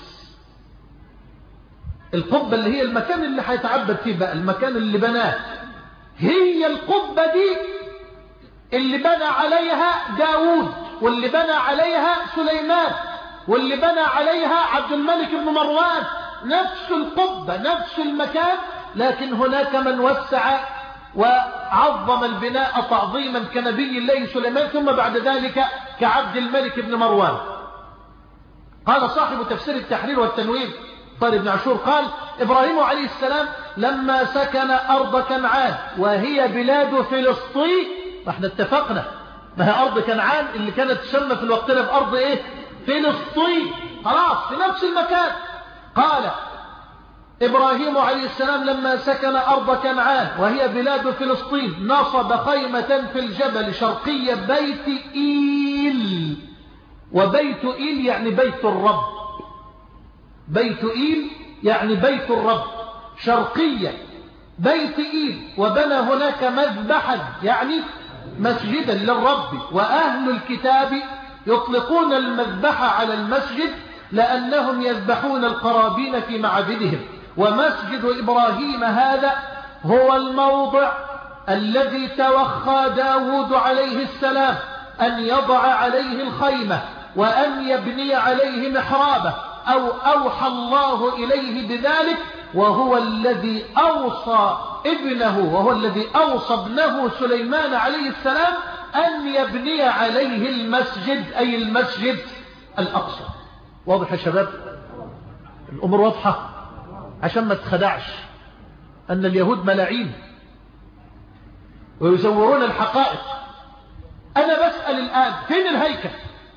القبة اللي هي المكان اللي هيتعبد فيه بقى، المكان اللي بناه، هي القبة دي اللي بنى عليها داود، واللي بنى عليها سليمان، واللي بنى عليها عبد الملك بن مروان. نفس القبة نفس المكان، لكن هناك من وسع وعظم البناء تعظيما كنبي الله سليمان، ثم بعد ذلك كعبد الملك بن مروان. قال صاحب تفسير التحرير والتنوير طارق بن عاشور قال: إبراهيم عليه السلام لما سكن أرض كنعان وهي بلاد فلسطين، احنا اتفقنا ما هي أرض كنعان اللي كانت تسمى في الوقت ده بأرض إيه؟ فلسطين، خلاص في نفس المكان. قال إبراهيم عليه السلام لما سكن أرض كنعان وهي بلاد فلسطين نصب خيمة في الجبل شرقية بيت إيل. وبيت إيل يعني بيت الرب، بيت إيل يعني بيت الرب، شرقية بيت إيل، وبنى هناك مذبحا يعني مسجدا للرب. وأهل الكتاب يطلقون المذبح على المسجد لأنهم يذبحون القرابين في معابدهم. ومسجد إبراهيم هذا هو الموضع الذي توخى داود عليه السلام أن يضع عليه الخيمة وأن يبني عليه محرابه، أو أوحى الله إليه بذلك، وهو الذي أوصى ابنه، وهو الذي أوصى ابنه سليمان عليه السلام أن يبني عليه المسجد، أي المسجد الأقصى. واضح يا شباب؟ الأمور واضحة عشان ما تخدعش أن اليهود ملاعين ويزورون الحقائق. أنا بسأل الآن: فين الهيكل؟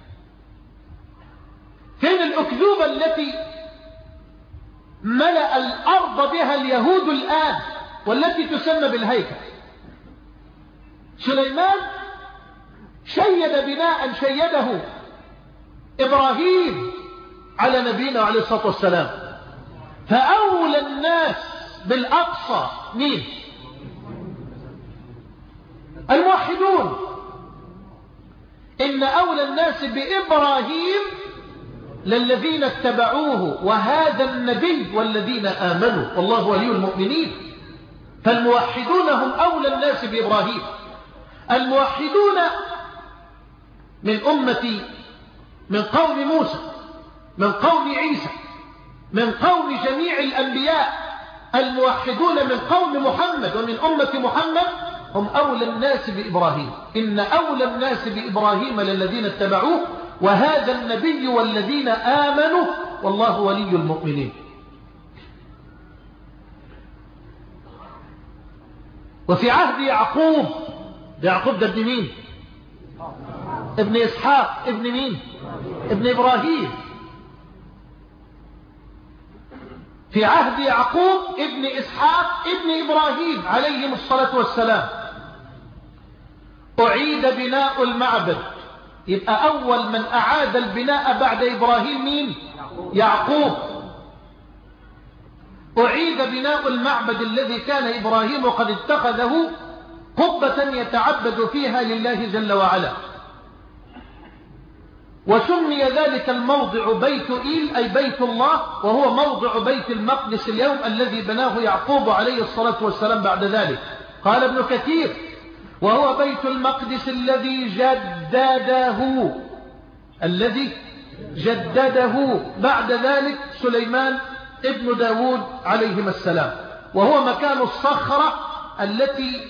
فين الأكذوبة التي ملأ الأرض بها اليهود الآن والتي تسمى بالهيكل؟ سليمان شيد بناء شيده إبراهيم على نبينا عليه الصلاة والسلام. فأولى الناس بالأقصى مين؟ الموحدون. إن أولى الناس بإبراهيم للذين اتبعوه وهذا النبي والذين آمنوا والله ولي المؤمنين. فالموحدون هم أولى الناس بإبراهيم. الموحدون من أمتي، من قوم موسى، من قوم عيسى، من قوم جميع الأنبياء. الموحدون من قوم محمد ومن أمة محمد هم أولى الناس بإبراهيم. إن أولى الناس بإبراهيم للذين اتبعوه وهذا النبي والذين آمنوا والله ولي المؤمنين. وفي عهد يعقوب، يعقوب ده ابن مين؟ ابن إسحاق، ابن مين؟ ابن إبراهيم. في عهد يعقوب ابن إسحاق ابن إبراهيم عليهم الصلاة والسلام أعيد بناء المعبد. يبقى أول من أعاد البناء بعد إبراهيم مين؟ يعقوب. أعيد بناء المعبد الذي كان إبراهيم قد اتخذه قبة يتعبد فيها لله جل وعلا، وسمي ذلك الموضع بيت إيل أي بيت الله، وهو موضع بيت المقدس اليوم الذي بناه يعقوب عليه الصلاة والسلام بعد ذلك. قال ابن كثير: وهو بيت المقدس الذي جدده بعد ذلك سليمان ابن داود عليهما السلام، وهو مكان الصخرة التي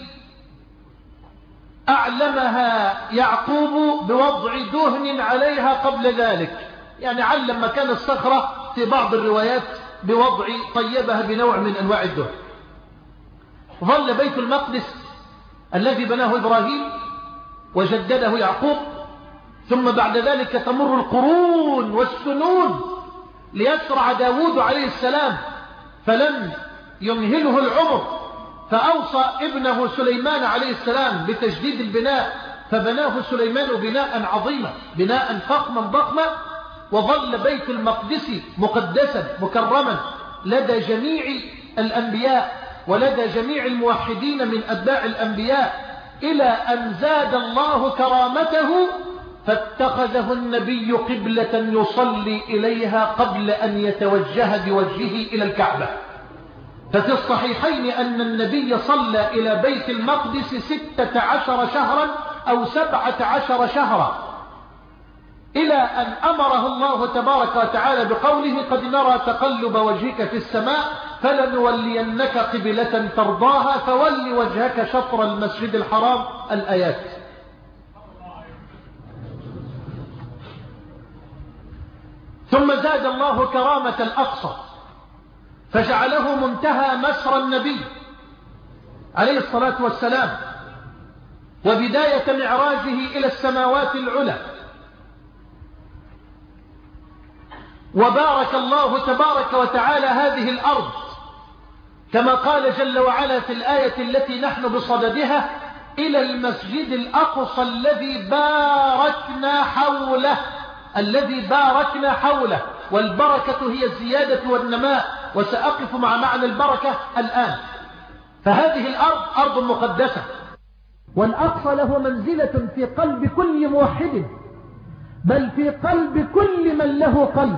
أعلمها يعقوب بوضع دهن عليها قبل ذلك، يعني علم مكان الصخرة في بعض الروايات بوضع طيبها بنوع من أنواع الدهن. ظل بيت المقدس الذي بناه إبراهيم وجدده يعقوب، ثم بعد ذلك تمر القرون والسنون ليسرع داود عليه السلام، فلم يمهله العمر، فأوصى ابنه سليمان عليه السلام بتجديد البناء، فبناه سليمان بناء عظيما، بناء فخما ضخما، وظل بيت المقدس مقدسا مكرما لدى جميع الأنبياء ولدى جميع الموحدين من أتباع الأنبياء، إلى أن زاد الله كرامته فاتخذه النبي قبلة يصلي إليها قبل أن يتوجه بوجهه إلى الكعبة. ففي الصحيحين أن النبي صلى إلى بيت المقدس 16 شهرا أو 17 شهرا، إلى أن أمره الله تبارك وتعالى بقوله: قد نرى تقلب وجهك في السماء فلنولينك قبلة ترضاها فول وجهك شطر المسجد الحرام. الآيات. ثم زاد الله كرامة الأقصى فجعله منتهى مسرى النبي عليه الصلاة والسلام وبداية معراجه إلى السماوات العلى. وبارك الله تبارك وتعالى هذه الأرض كما قال جل وعلا في الآية التي نحن بصددها: إلى المسجد الأقصى الذي باركنا حوله. والبركة هي الزيادة والنماء، وسأقف مع معنى البركة الآن. فهذه الأرض أرض مقدسة، والأقصى له منزلة في قلب كل موحد، بل في قلب كل من له قلب.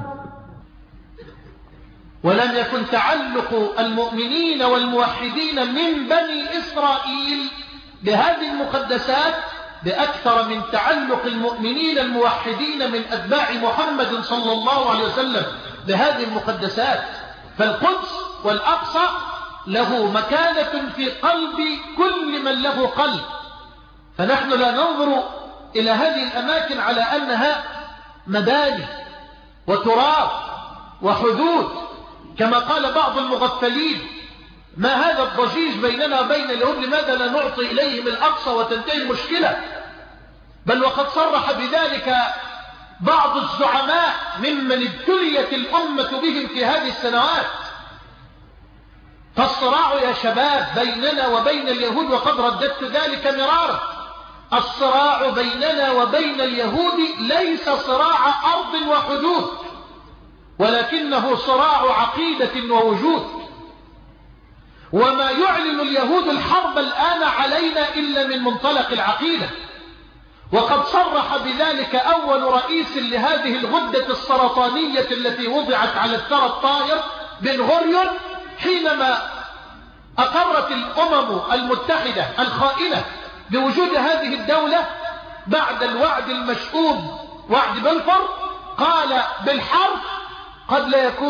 ولم يكن تعلق المؤمنين والموحدين من بني إسرائيل بهذه المقدسات بأكثر من تعلق المؤمنين الموحدين من أتباع محمد صلى الله عليه وسلم بهذه المقدسات. فالقدس والأقصى له مكانة في قلب كل من له قلب، فنحن لا ننظر إلى هذه الأماكن على أنها مباني وتراب وحدود كما قال بعض المغفلين: ما هذا الضجيج بيننا وبين اليهود، لماذا لا نعطي إليهم الأقصى وتنتهي المشكلة؟ بل وقد صرح بذلك بعض الزعماء ممن ابتليت الأمة بهم في هذه السنوات. فالصراع يا شباب بيننا وبين اليهود، وقد رددت ذلك مرارا، الصراع بيننا وبين اليهود ليس صراع أرض وحدود، ولكنه صراع عقيدة ووجود. وما يعلن اليهود الحرب الآن علينا إلا من منطلق العقيدة، وقد صرح بذلك أول رئيس لهذه الغدة السرطانية التي وضعت على الثرى الطائر بن غوريون حينما أقرت الأمم المتحدة الخائنة بوجود هذه الدولة بعد الوعد المشؤوم وعد بلفور، قال بالحرف: قد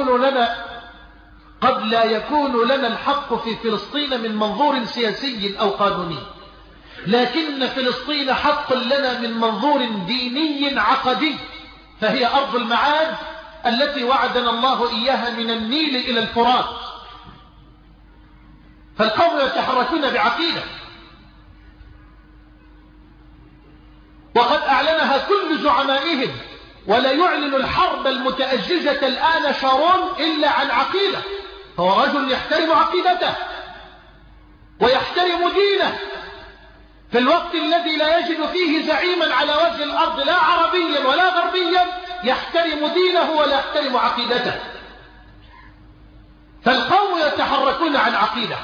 لا يكون لنا الحق في فلسطين من منظور سياسي أو قانوني، لكن فلسطين حق لنا من منظور ديني عقدي، فهي أرض المعاد التي وعدنا الله إياها من النيل إلى الفرات. فالقوم يتحركون بعقيدة، وقد أعلنها كل زعمائهم، ولا يعلن الحرب المتأججة الآن شارون إلا عن عقيدة. هو رجل يحترم عقيدته ويحترم دينه في الوقت الذي لا يجد فيه زعيما على وجه الأرض لا عربيا ولا غربيا يحترم دينه ولا يحترم عقيدته. فالقوم يتحركون عن عقيدة.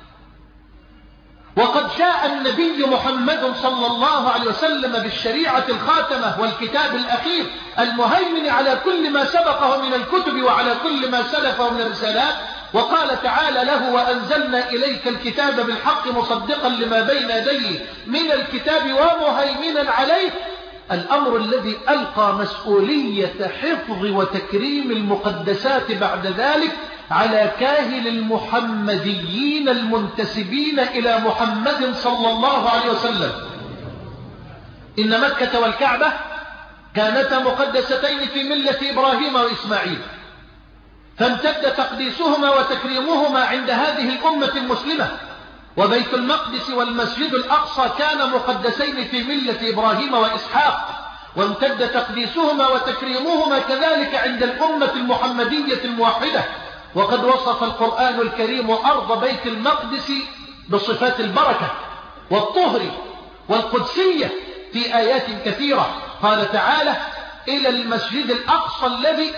وقد جاء النبي محمد صلى الله عليه وسلم بالشريعة الخاتمة والكتاب الأخير المهيمن على كل ما سبقه من الكتب وعلى كل ما سلفه من الرسالات، وقال تعالى له: وأنزلنا إليك الكتاب بالحق مصدقا لما بين يديه من الكتاب ومهيمنا عليه. الأمر الذي ألقى مسؤولية حفظ وتكريم المقدسات بعد ذلك على كاهل المحمديين المنتسبين إلى محمد صلى الله عليه وسلم. إن مكة والكعبة كانتا مقدستين في ملة إبراهيم وإسماعيل، فامتد تقديسهما وتكريمهما عند هذه الأمة المسلمة. وبيت المقدس والمسجد الأقصى كان مقدسين في ملة إبراهيم وإسحاق، وامتد تقديسهما وتكريمهما كذلك عند الأمة المحمدية الموحدة. وقد وصف القرآن الكريم أرض بيت المقدس بصفات البركة والطهر والقدسية في آيات كثيرة. قال تعالى: إلى المسجد الأقصى الذي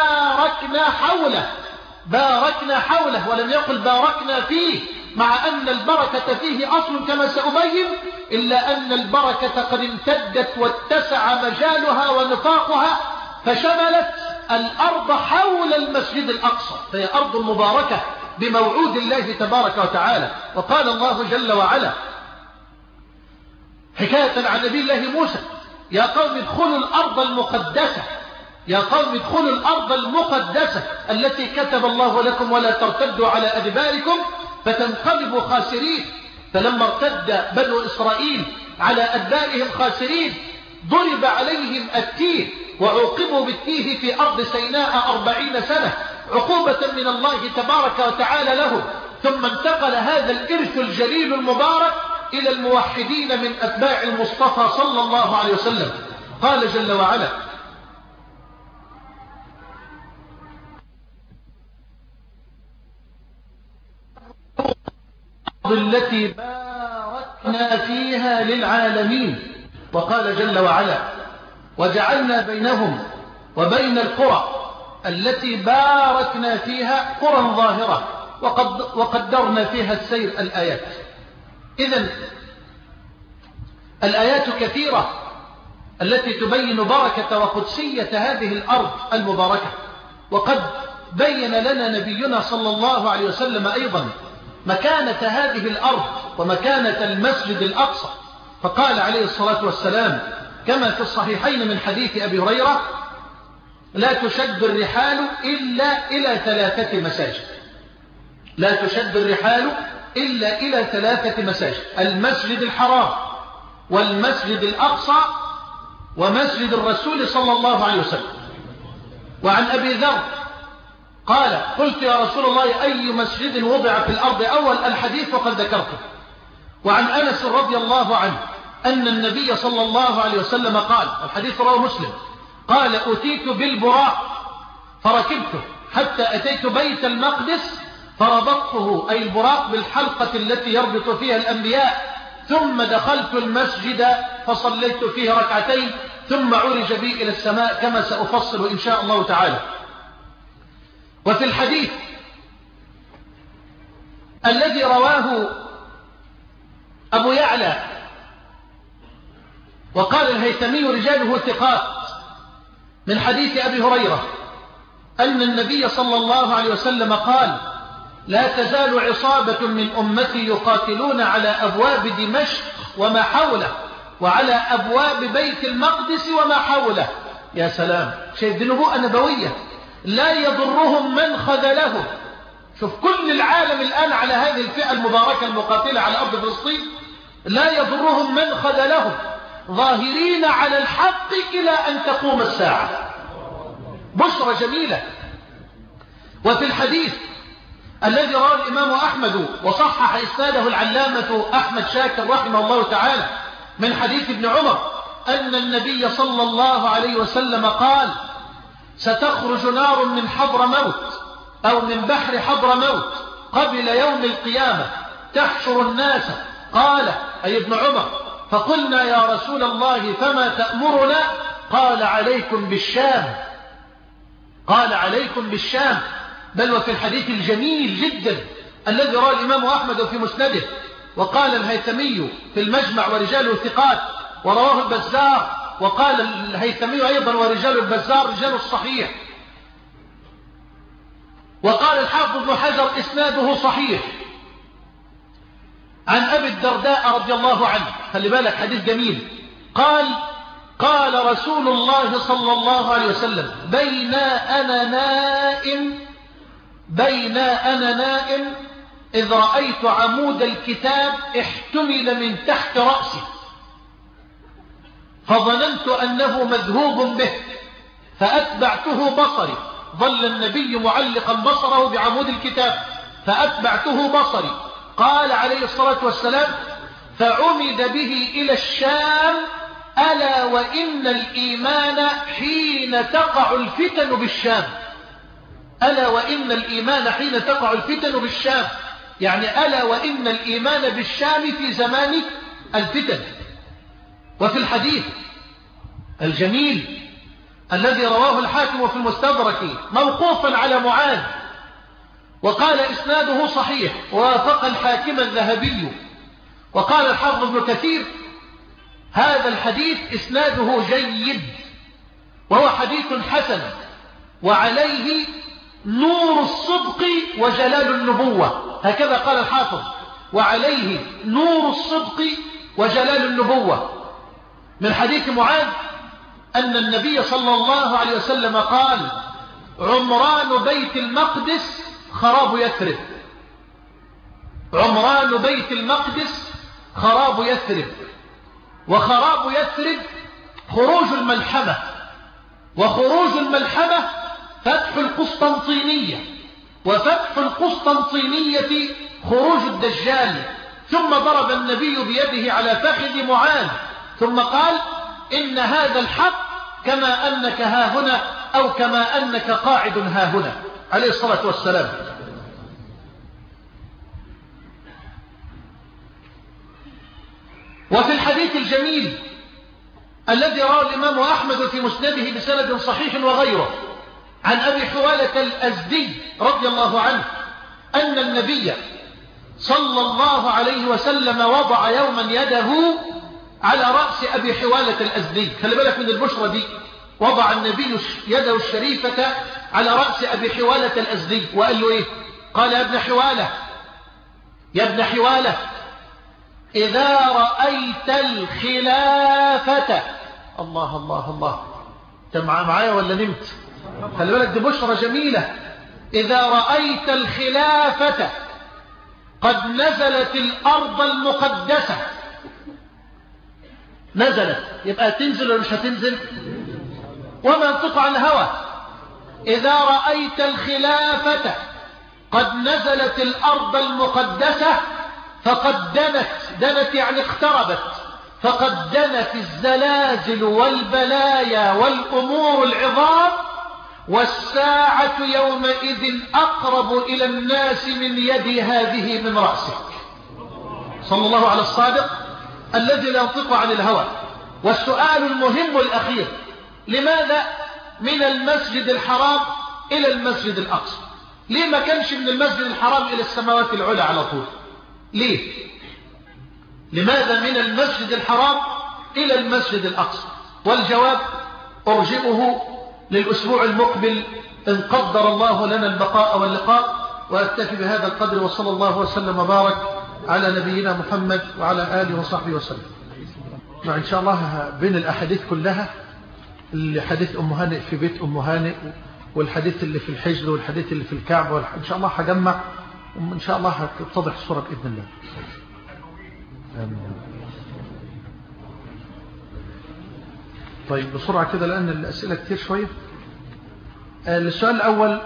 باركنا حوله، ولم يقل باركنا فيه، مع أن البركة فيه أصل كما سأبين، إلا أن البركة قد امتدت واتسع مجالها ونطاقها فشملت الأرض حول المسجد الأقصى، فهي أرض مباركة بموعود الله تبارك وتعالى. وقال الله جل وعلا حكاية عن نبي الله موسى: يا قوم ادخلوا الأرض المقدسة، يا قوم ادخلوا الأرض المقدسة التي كتب الله لكم ولا ترتدوا على أدباركم فتنقلبوا خاسرين. فلما ارتد بنو إسرائيل على أدبارهم خاسرين ضرب عليهم التيه وعوقبوا بالتيه في أرض سيناء 40 سنة عقوبة من الله تبارك وتعالى لهم. ثم انتقل هذا الإرث الجليل المبارك إلى الموحدين من أتباع المصطفى صلى الله عليه وسلم. قال جل وعلا: التي باركنا فيها للعالمين. وقال جل وعلا: وجعلنا بينهم وبين القرى التي باركنا فيها قرى ظاهرة وقدرنا فيها السير. الآيات. إذن الآيات كثيرة التي تبين بركة وقدسية هذه الأرض المباركة. وقد بين لنا نبينا صلى الله عليه وسلم أيضا مكانة هذه الأرض ومكانة المسجد الأقصى، فقال عليه الصلاة والسلام كما في الصحيحين من حديث أبي هريرة: لا تشد الرحال إلا إلى 3 مساجد. لا تشد الرحال إلا إلى 3 مساجد: المسجد الحرام والمسجد الأقصى ومسجد الرسول صلى الله عليه وسلم. وعن أبي ذر قال: قلت يا رسول الله أي مسجد وضع في الأرض أول؟ الحديث وقد ذكرته. وعن أنس رضي الله عنه أن النبي صلى الله عليه وسلم قال، الحديث رواه مسلم، قال: أتيت بالبراق فركبته حتى أتيت بيت المقدس فربطته، أي البراق، بالحلقة التي يربط فيها الأنبياء، ثم دخلت المسجد فصليت فيه 2 ركعتين ثم عرج بي إلى السماء، كما سأفصل إن شاء الله تعالى. وفي الحديث الذي رواه أبو يعلى وقال الهيثمي رجاله ثقات من حديث أبي هريرة أن النبي صلى الله عليه وسلم قال: لا تزال عصابة من أمتي يقاتلون على أبواب دمشق وما حوله وعلى أبواب بيت المقدس وما حوله. يا سلام، شايف دي نبوءة نبوية. لا يضرهم من خذلهم. شوف كل العالم الآن على هذه الفئة المباركة المقاتلة على أرض فلسطين، لا يضرهم من خذلهم، ظاهرين على الحق إلى أن تقوم الساعة. بشرى جميلة. وفي الحديث الذي رواه الإمام أحمد وصحح إسناده العلامة أحمد شاكر رحمه الله تعالى من حديث ابن عمر أن النبي صلى الله عليه وسلم قال ستخرج نار من حضر موت أو من بحر حضر موت قبل يوم القيامة تحشر الناس. قال أي ابن عمر فقلنا يا رسول الله فما تأمرنا؟ قال عليكم بالشام. قال عليكم بالشام. بل وفي الحديث الجميل جدا الذي رواه الإمام أحمد في مسنده وقال الهيثمي في المجمع ورجاله ثقات ورواه البزار، وقال الهيثمي أيضا ورجال البزار رجال الصحيح، وقال الحافظ ابن حجر إسناده صحيح عن أبي الدرداء رضي الله عنه. خلي بالك حديث جميل. قال رسول الله صلى الله عليه وسلم بين أنا نائم إذ رأيت عمود الكتاب احتمل من تحت رأسي فظننت أنه مذهوب به فأتبعته بصري. ظل النبي معلقا بصره بعمود الكتاب فأتبعته بصري. قال عليه الصلاة والسلام فعمد به إلى الشام ألا وإن الإيمان حين تقع الفتن بالشام. ألا وإن الإيمان حين تقع الفتن بالشام، يعني ألا وإن الإيمان بالشام في زمان الفتن. وفي الحديث الجميل الذي رواه الحاكم في المستدرك موقوفا على معاذ وقال إسناده صحيح ووافق الحاكم الذهبي، وقال الحافظ ابن كثير هذا الحديث إسناده جيد وهو حديث حسن وعليه نور الصدق وجلال النبوة. هكذا قال الحافظ وعليه نور الصدق وجلال النبوة. من حديث معاذ أن النبي صلى الله عليه وسلم قال عمران بيت المقدس خراب يثرب. عمران بيت المقدس خراب يثرب. وخراب يثرب خروج الملحمة، وخروج الملحمة فتح القسطنطينية، وفتح القسطنطينية خروج الدجال. ثم ضرب النبي بيده على فخذ معاذ ثم قال إن هذا الحق كما أنك هاهنا أو كما أنك قاعد هاهنا عليه الصلاة والسلام. وفي الحديث الجميل الذي رواه الإمام أحمد في مسنده بسند صحيح وغيره عن أبي حوالة الأزدي رضي الله عنه أن النبي صلى الله عليه وسلم وضع يوما يده على رأس أبي حوالة الأزدي. خلي بالك من البشرة دي. وضع النبي يده الشريفة على رأس أبي حوالة الأزدي وقال له إيه؟ قال يا ابن حوالة إذا رأيت الخلافة. الله الله الله، انت معايا ولا نمت؟ خلي بالك دي بشرة جميلة. إذا رأيت الخلافة قد نزلت الأرض المقدسة. نزلت يبقى تنزل ولا مش هتنزل؟ وما ينطق عن الهوى. إذا رأيت الخلافة قد نزلت الأرض المقدسة فقد دنت يعني اقتربت، فقد دنت الزلازل والبلايا والأمور العظام، والساعة يومئذ أقرب إلى الناس من يد هذه من رأسك. صلى الله على الصادق الذي لا ينطق عن الهوى. والسؤال المهم الأخير، لماذا من المسجد الحرام إلى المسجد الأقصى؟ ليه ما كانش من المسجد الحرام إلى السماوات العلى على طول؟ ليه؟ لماذا من المسجد الحرام إلى المسجد الأقصى؟ والجواب أرجئه للأسبوع المقبل إن قدر الله لنا البقاء واللقاء. وأكتفي بهذا القدر، وصلى الله وسلم وبارك على نبينا محمد وعلى آله وصحبه وسلم. إن شاء الله بين الأحاديث كلها، الحديث أم هانئ في بيت أم هانئ، والحديث اللي في الحجر، والحديث اللي في الكعبة، إن شاء الله هجمع، وإن شاء الله هتتضح الصورة بإذن الله. طيب بسرعة كده لأن الأسئلة كتير شوية. السؤال الأول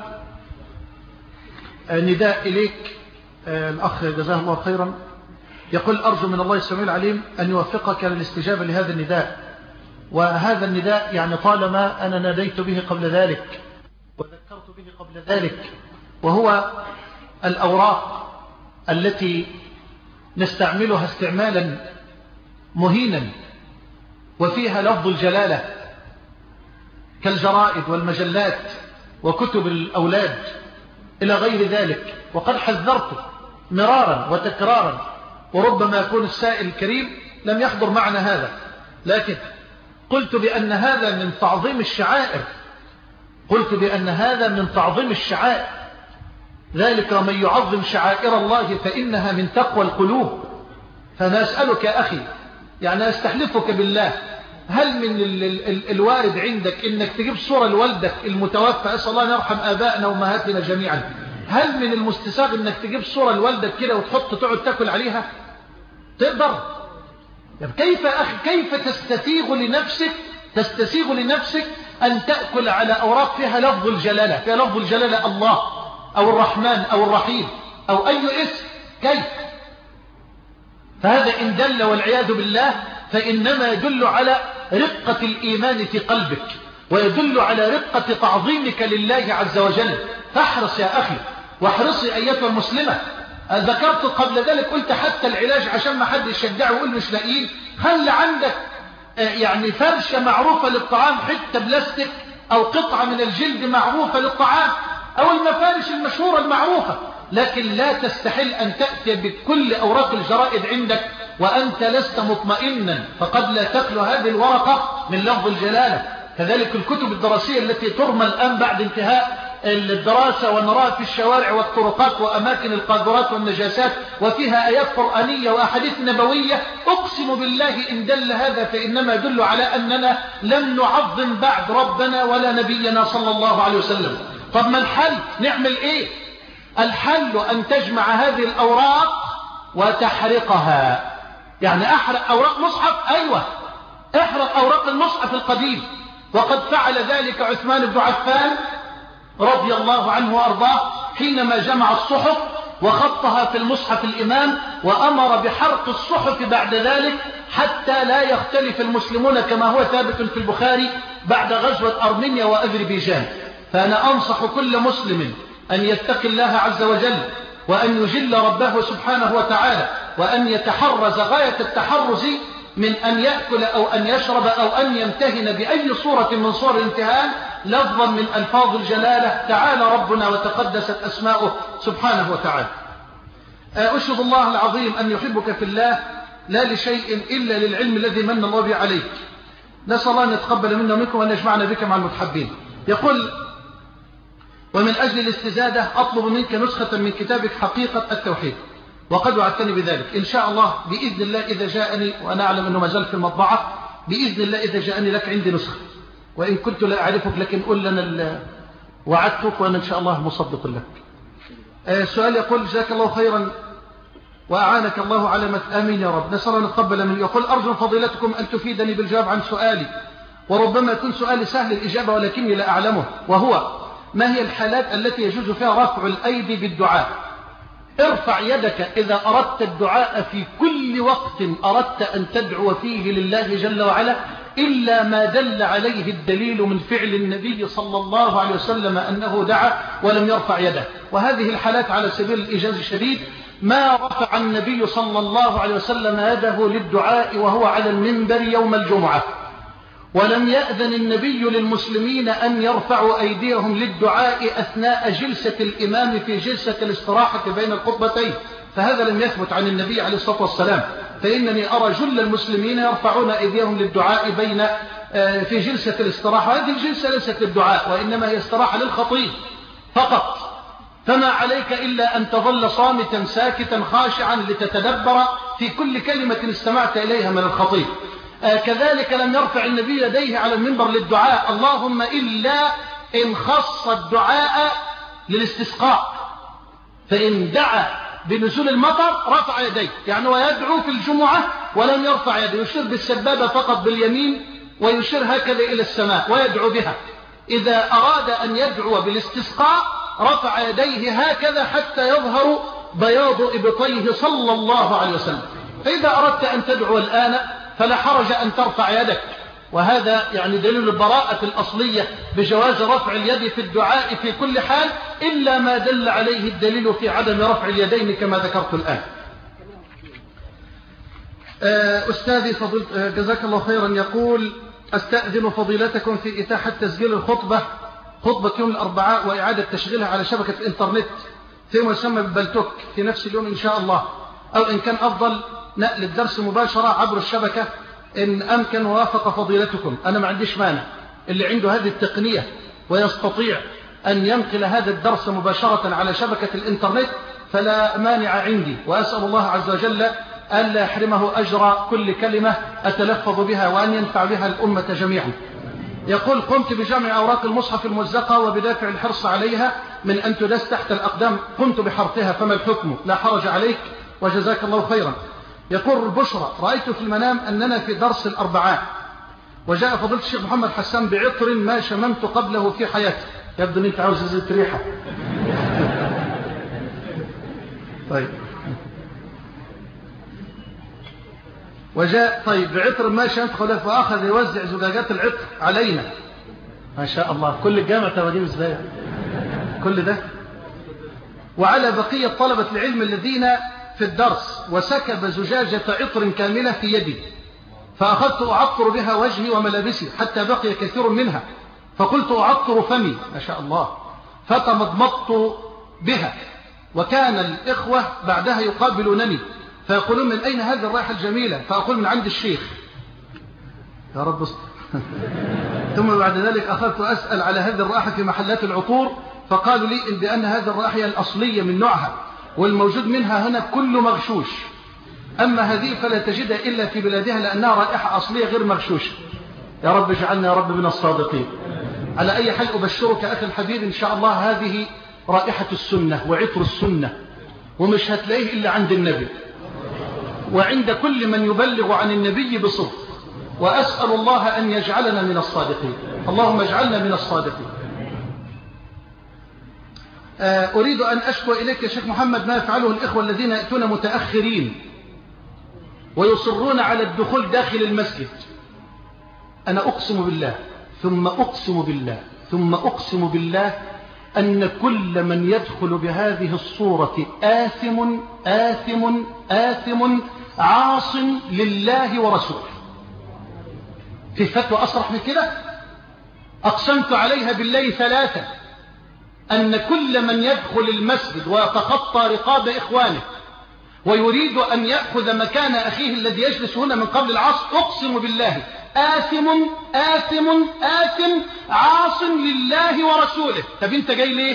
نداء إليك الأخ جزاه الله خيرا، يقول أرجو من الله السميع العليم أن يوفقك للاستجابة لهذا النداء، وهذا النداء يعني طالما أنا ناديت به قبل ذلك وذكرت به قبل ذلك، وهو الأوراق التي نستعملها استعمالا مهينا وفيها لفظ الجلالة كالجرائد والمجلات وكتب الأولاد إلى غير ذلك. وقد حذرت مرارا وتكرارا، وربما يكون السائل الكريم لم يحضر معنا هذا، لكن قلت بأن هذا من تعظيم الشعائر، قلت بأن هذا من تعظيم الشعائر، ذلك ومن يعظم شعائر الله فإنها من تقوى القلوب. فأنا أسألك يا أخي، يعني أستحلفك بالله، هل من الوارد عندك إنك تجيب صورة لوالدك المتوفى، أسأل الله أن يرحم آبائنا وأمهاتنا جميعا، هل من المستساغ إنك تجيب صورة لوالدك كده وتحط تقعد تاكل عليها؟ تقدر؟ يعني كيف تستسيغ لنفسك أن تأكل على أوراق فيها لفظ الجلالة، فيها لفظ الجلالة الله أو الرحمن أو الرحيم أو أي اسم؟ كيف؟ فهذا إن دل والعياذ بالله فإنما يدل على رقة الإيمان في قلبك، ويدل على رقة تعظيمك لله عز وجل. فاحرص يا أخي واحرصي أيتها المسلمة. ذكرت قبل ذلك، قلت حتى العلاج عشان ما حد يشجعه ويقول مش لاقيين، خلي عندك يعني فرشة معروفة للطعام، حتة بلاستيك أو قطعة من الجلد معروفة للطعام، أو المفارش المشهورة المعروفة، لكن لا تستحل أن تأتي بكل أوراق الجرائد عندك وأنت لست مطمئنا، فقد لا تخلو هذه الورقة من لفظ الجلالة. كذلك الكتب الدراسية التي ترمى الآن بعد انتهاء الدراسة ونراها في الشوارع والطرقات وأماكن القاذورات والنجاسات، وفيها آيات قرآنية وأحاديث نبوية، أقسم بالله إن دل هذا فإنما يدل على أننا لم نعظم بعد ربنا ولا نبينا صلى الله عليه وسلم. طب ما الحل؟ نعمل إيه؟ الحل أن تجمع هذه الأوراق وتحرقها. يعني أحرق أوراق مصحف؟ أيوة، احرق أوراق المصحف القديم، وقد فعل ذلك عثمان بن عفان رضي الله عنه وأرضاه حينما جمع الصحف وخطها في المصحف الإمام، وأمر بحرق الصحف بعد ذلك حتى لا يختلف المسلمون، كما هو ثابت في البخاري بعد غزوة أرمينيا وأذربيجان. فأنا أنصح كل مسلم أن يتقي الله عز وجل، وأن يجل ربه سبحانه وتعالى، وأن يتحرز غاية التحرز من أن يأكل أو أن يشرب أو أن يمتهن بأي صورة من صور الامتهان لفظا من ألفاظ الجلالة تعالى ربنا وتقدست أسماؤه سبحانه وتعالى. أشهد الله العظيم أن يحبك في الله لا لشيء إلا للعلم الذي من الله به عليك. نسأل الله أن يتقبل منا ومنكم وأن يجمعنا بك مع المتحبين. يقول: ومن أجل الاستزادة أطلب منك نسخة من كتابك حقيقة التوحيد، وقد وعدتني بذلك إن شاء الله بإذن الله إذا جاءني، وأنا أعلم أنه ما زال في المطبعة، بإذن الله إذا جاءني لك عندي نسخة، وإن كنت لا أعرفك لكن قل لنا وعدتك وأنا إن شاء الله مصدق لك. السؤال يقول: جزاك الله خيرا وأعانك الله على آمين يا رب. نسأل الله نتقبل منه. يقول: أرجو فضيلتكم أن تفيدني بالجواب عن سؤالي، وربما يكون سؤالي سهل الإجابة ولكني لا أعلمه، وهو: ما هي الحالات التي يجوز فيها رفع الأيدي بالدعاء؟ ارفع يدك إذا أردت الدعاء في كل وقت أردت أن تدعو فيه لله جل وعلا، إلا ما دل عليه الدليل من فعل النبي صلى الله عليه وسلم أنه دعا ولم يرفع يده. وهذه الحالات على سبيل الإيجاز الشديد: ما رفع النبي صلى الله عليه وسلم يده للدعاء وهو على المنبر يوم الجمعة، ولم يأذن النبي للمسلمين أن يرفعوا أيديهم للدعاء أثناء جلسة الإمام في جلسة الاستراحة بين الخطبتين، فهذا لم يثبت عن النبي عليه الصلاة والسلام. فإنني أرى جل المسلمين يرفعون أيديهم للدعاء في جلسة الاستراحة. هذه الجلسة ليست للدعاء، وإنما هي استراحة للخطيب فقط، فما عليك إلا أن تظل صامتا ساكتا خاشعا لتتدبر في كل كلمة استمعت إليها من الخطيب. كذلك لم يرفع النبي يديه على المنبر للدعاء، اللهم إلا إن خص الدعاء للاستسقاء، فإن دعا بنزول المطر رفع يديه، يعني هو يدعو في الجمعة ولم يرفع يديه، يشير بالسبابة فقط باليمين ويشير هكذا إلى السماء ويدعو بها. إذا أراد أن يدعو بالاستسقاء رفع يديه هكذا حتى يظهر بياض إبطيه صلى الله عليه وسلم. فإذا أردت أن تدعو الآن فلا حرج أن ترفع يدك، وهذا يعني دليل البراءة الأصلية بجواز رفع اليد في الدعاء في كل حال إلا ما دل عليه الدليل في عدم رفع اليدين كما ذكرت الآن. أستاذي جزاك الله خيرا يقول: أستأذن فضيلتكم في إتاحة تسجيل الخطبة يوم الأربعاء وإعادة تشغيلها على شبكة الإنترنت فيما يسمى بالبلتوك في نفس اليوم إن شاء الله، أو إن كان أفضل نقل الدرس مباشرة عبر الشبكة إن أمكن ووافق فضيلتكم. أنا ما عنديش مانع، اللي عنده هذه التقنية ويستطيع أن ينقل هذا الدرس مباشرة على شبكة الإنترنت فلا مانع عندي، وأسأل الله عز وجل أن لا يحرمه أجر كل كلمة أتلفظ بها وأن ينفع بها الأمة جميعا. يقول: قمت بجمع أوراق المصحف الموزقة وبدافع الحرص عليها من أن تدس تحت الأقدام، قمت بحرقها، فما الحكم؟ لا حرج عليك وجزاك الله خيرا. يقول: البشرى: رأيت في المنام أننا في درس الأربعاء وجاء فضيلة الشيخ محمد حسان بعطر ما شممت قبله في حياتي. يبدو أن أنت عاوز زيت ريحة. طيب وجاء بعطر ما شممت قبله فأخذ يوزع زجاجات العطر علينا. ما شاء الله، كل الجامعة تواديم ازاي كل ده. وعلى بقية طلبة العلم الذين في الدرس، وسكب زجاجة عطر كاملة في يدي فأخذت أعطر بها وجهي وملابسي حتى بقي كثير منها، فقلت أعطر فمي. ما شاء الله. فتمضمضت بها، وكان الإخوة بعدها يقابلونني فيقولون: من أين هذه الرائحة الجميلة؟ فأقول: من عند الشيخ. يا رب استر. ثم بعد ذلك أخذت أسأل على هذه الرائحة في محلات العطور فقالوا لي بأن هذه الرائحة الأصلية من نوعها، والموجود منها هنا كل مغشوش، أما هذه فلا تجدها إلا في بلادها لأنها رائحة أصلية غير مغشوشة. يا رب اجعلنا يا رب من الصادقين. على أي حال أبشرك أخي الحبيب إن شاء الله هذه رائحة السنة وعطر السنة، ومش هتلاقيه إلا عند النبي وعند كل من يبلغ عن النبي بصدق، وأسأل الله أن يجعلنا من الصادقين. اللهم اجعلنا من الصادقين. أريد أن أشكو إليك يا شيخ محمد ما يفعله الإخوة الذين يأتون متأخرين ويصرون على الدخول داخل المسجد. أنا أقسم بالله ثم أقسم بالله ثم أقسم بالله أن كل من يدخل بهذه الصورة آثم آثم آثم عاص لله ورسوله. في فتوى أصرح من كده؟ أقسمت عليها بالله ثلاثة أن كل من يدخل المسجد ويتخطى رقاب إخوانه ويريد أن يأخذ مكان أخيه الذي يجلس هنا من قبل العصر، أقسم بالله آثم آثم آثم عاص لله ورسوله. طب أنت جاي ليه؟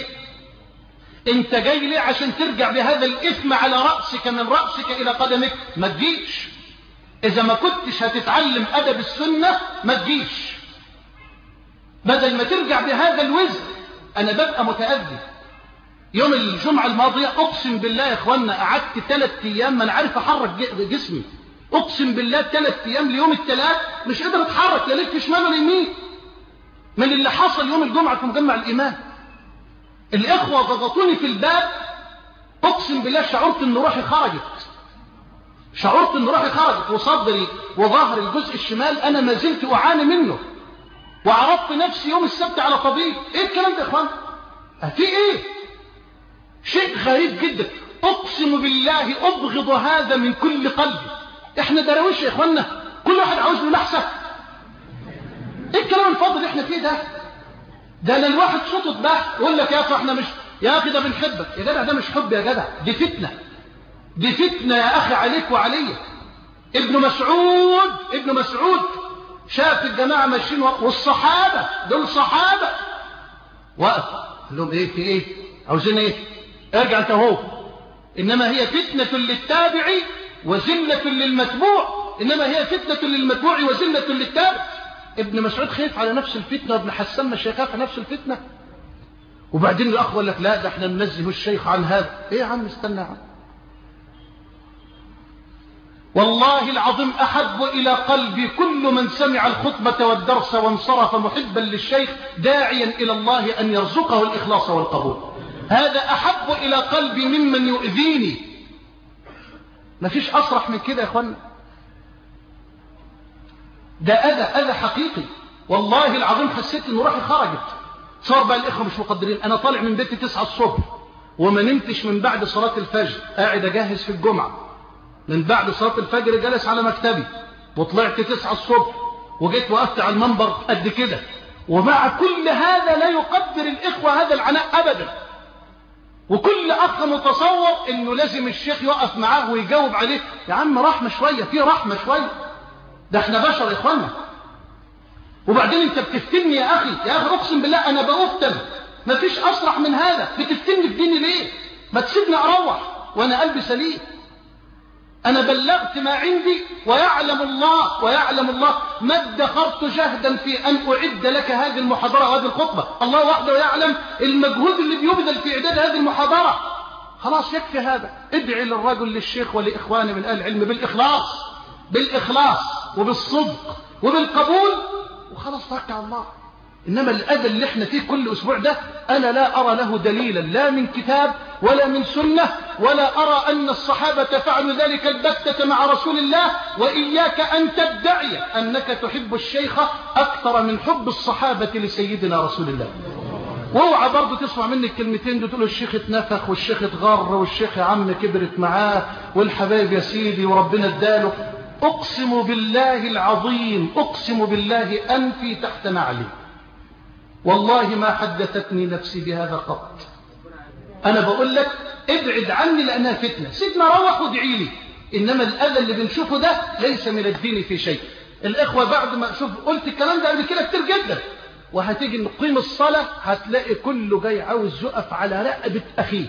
أنت جاي ليه؟ عشان ترجع بهذا الإثم على رأسك من رأسك إلى قدمك؟ ما تجيش. إذا ما كنتش هتتعلم أدب السنة ما تجيش، بدل ما ترجع بهذا الوزن. أنا ببقى متأذي. يوم الجمعة الماضية أقسم بالله يا إخوانا قعدت 3 أيام ما أنا عارف أحرك جسمي. أقسم بالله 3 أيام ليوم الثلاث مش قادر أتحرك لا ليك شمال ولا يمين من اللي حصل يوم الجمعة في مجمع الإيمان. الإخوة ضغطوني في الباب، أقسم بالله شعرت إن روحي خرجت، شعرت إن روحي خرجت، وصدري وظهر الجزء الشمال أنا ما زلت أعاني منه، وعرضت نفسي يوم السبت على طبيب. إيه الكلام ده يا إخوان؟ في إيه؟ شيء غريب جدا. أقسم بالله أبغض هذا من كل قلبي. إحنا دراويش يا إخوانا، كل واحد عاوز له لحسة. إيه الكلام الفاضل اللي إحنا فيه ده؟ ده أنا الواحد شطط بقى يقول لك يا أخي إحنا مش، يا أخي ده بنحبك يا جدع، ده مش حب يا جدع، دي فتنة، دي فتنة يا أخي عليك وعليا. ابن مسعود شاف الجماعة ماشيين والصحابة دول صحابة، وقف قال لهم إيه في إيه؟ عاوزين إيه؟ ارجع أنت هو. إنما هي فتنة للتابع وزلة للمتبوع، إنما هي فتنة للمتبوع وزلة للتابع. ابن مسعود خايف على نفس الفتنة، وابن حسان مش هيخاف على نفس الفتنة. وبعدين الأخ قال لك لا ده احنا ننزه الشيخ عن هذا. إيه يا عم استنى يا عم. والله العظيم أحب إلى قلبي كل من سمع الخطبة والدرس وانصرف محبا للشيخ داعيا إلى الله أن يرزقه الإخلاص والقبول. هذا أحب إلى قلبي ممن يؤذيني. ما فيش أصرح من كده يا أخوانا. ده أذى حقيقي. والله العظيم حسيت إنه روحي خرجت. صار بقى الإخوة مش مقدرين، أنا طالع من بيتي 9 الصبح وما نمتش من بعد صلاة الفجر، قاعد أجهز في الجمعة، من بعد صلاة الفجر جلس على مكتبي، وطلعت 9 الصبح وجيت وقفت على المنبر قد كده، ومع كل هذا لا يقدر الإخوة هذا العناء أبدا. وكل أخ متصور إنه لازم الشيخ يقف معاه ويجاوب عليه. يا عم رحمة شوية، في رحمة شوية، ده احنا بشر يا إخوانا. وبعدين انت بتفتني يا أخي، يا أخي أقسم بالله أنا بأفتن، مفيش أصرح من هذا. بتفتني في ديني ليه؟ ما تسيبني أروح وأنا قلبي سليم. أنا بلغت ما عندي، ويعلم الله ما ادخرت جهدا في أن أعد لك هذه المحاضرة وهذه الخطبة. الله وحده يعلم المجهود اللي بيبذل في إعداد هذه المحاضرة. خلاص يكفي هذا. ادعي للرجل للشيخ ولإخواني من أهل العلم بالإخلاص وبالصدق وبالقبول، وخلاص توكل على الله. إنما الأذى اللي احنا فيه كل أسبوع ده أنا لا أرى له دليلا، لا من كتاب ولا من سنة، ولا أرى أن الصحابة فعلوا ذلك البتة مع رسول الله. وإياك أن تدعي أنك تحب الشيخ أكثر من حب الصحابة لسيدنا رسول الله. واوعى برضه تسمع مني الكلمتين دول تقولوا الشيخ اتنفخ والشيخ اتغر والشيخ يا عم كبرت معاه والحبايب يا سيدي وربنا اداله. أقسم بالله العظيم، أقسم بالله أنفي تحت نعلي، والله ما حدثتني نفسي بهذا قط. أنا بقول لك ابعد عني لأنها فتنة، سيبنا روح وادعي لي. إنما الأذى اللي بنشوفه ده ليس من الدين في شيء. الإخوة بعد ما شوف قلت الكلام ده قبل كده كتير جدا، وهتيجي نقيم الصلاة هتلاقي كله جاي عاوز يقف على رقبة أخيه،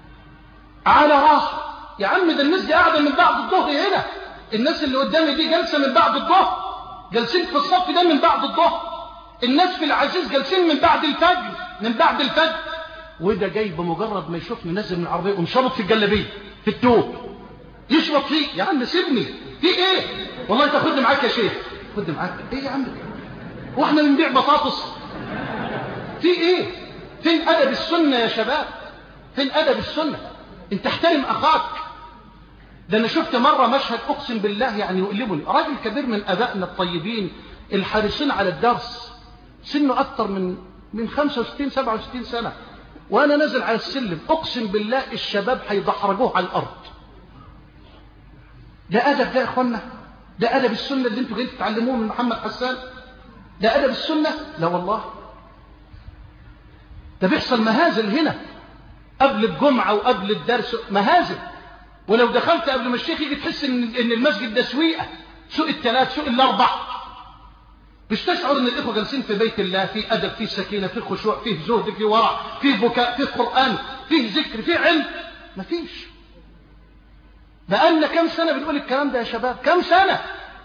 على راسه. يا عم ده الناس دي قاعدة من بعد الظهر هنا، الناس اللي قدامي دي جلسة من بعد الظهر، جالسين في الصف ده من بعد الظهر. الناس في العزيز جالسين من بعد الفجر، وده جاي بمجرد ما يشوفني نازل من العربية ومشرط في الجلابيه في التوب يشرط فيه. يا عم سيبني، في ايه؟ والله تاخدني معاك يا شيخ، خدني معاك ايه يا عم؟ واحنا بنبيع بطاطس؟ في ايه؟ فين ادب السنة يا شباب؟ فين ادب السنة؟ انت احترم اخاك. ده انا شفت مرة مشهد اقسم بالله يعني يؤلمني. راجل كبير من ابائنا الطيبين الحريصين على الدرس، سنه أكثر من 65 67 سنة، وأنا نازل على السلم أقسم بالله الشباب هيدحرجوه على الأرض. ده أدب ده يا إخوانا؟ ده أدب السنة اللي أنتوا جايين تتعلموه من محمد حسان؟ ده أدب السنة؟ لا والله. ده بيحصل مهازل هنا قبل الجمعة وقبل الدرس، مهازل. ولو دخلت قبل ما الشيخ يجي تحس إن المسجد ده سويقة، سوق الثلاث سوق الأربع. مش تشعر ان الاخوه جالسين في بيت الله، في ادب، في سكينه، في خشوع، في زهد، في ورع، في بكاء، في قران، في ذكر، في علم؟ مفيش. بقالنا كم سنه بنقول الكلام ده يا شباب؟ كم سنه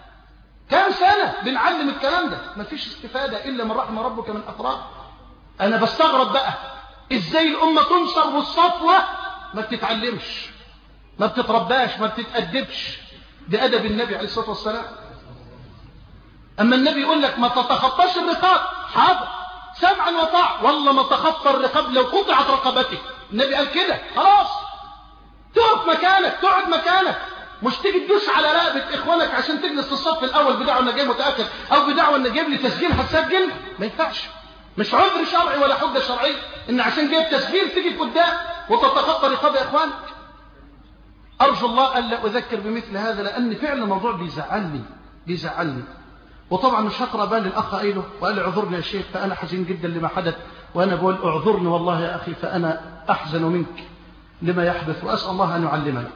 بنعلم الكلام ده؟ مفيش استفاده الا من رحم ربك من افراد. انا بستغرب بقى ازاي الامه تنصر والصفوه ما بتتعلمش، ما بتترباش، ما بتتادبش بادب النبي عليه الصلاه والسلام. أما النبي يقول لك ما تتخطاش الرقاب، حاضر سمعا وطاعة، والله ما تخطى الرقاب لو قطعت رقبتك. النبي قال كده، خلاص تقف مكانك، تقعد مكانك، مش تيجي تدوس على رقبة إخوانك عشان تجلس في الصف الأول بدعوة إن جاي متأكد أو بدعوة إن جايب لي تسجيل هتسجل. ما ينفعش، مش عذر شرعي ولا حجة شرعية إن عشان جايب تسجيل تيجي قدام وتتخطى رقاب إخوانك. أرجو الله ألا أذكر بمثل هذا، لأن فعلا الموضوع بيزعلني. وطبعا مش هقرأ بال الأخ قايله وقال لي اعذرني يا شيخ، فأنا حزين جدا لما حدث، وأنا بقول اعذرني والله يا أخي، فأنا أحزن منك لما يحدث، وأسأل الله أن يعلمنا.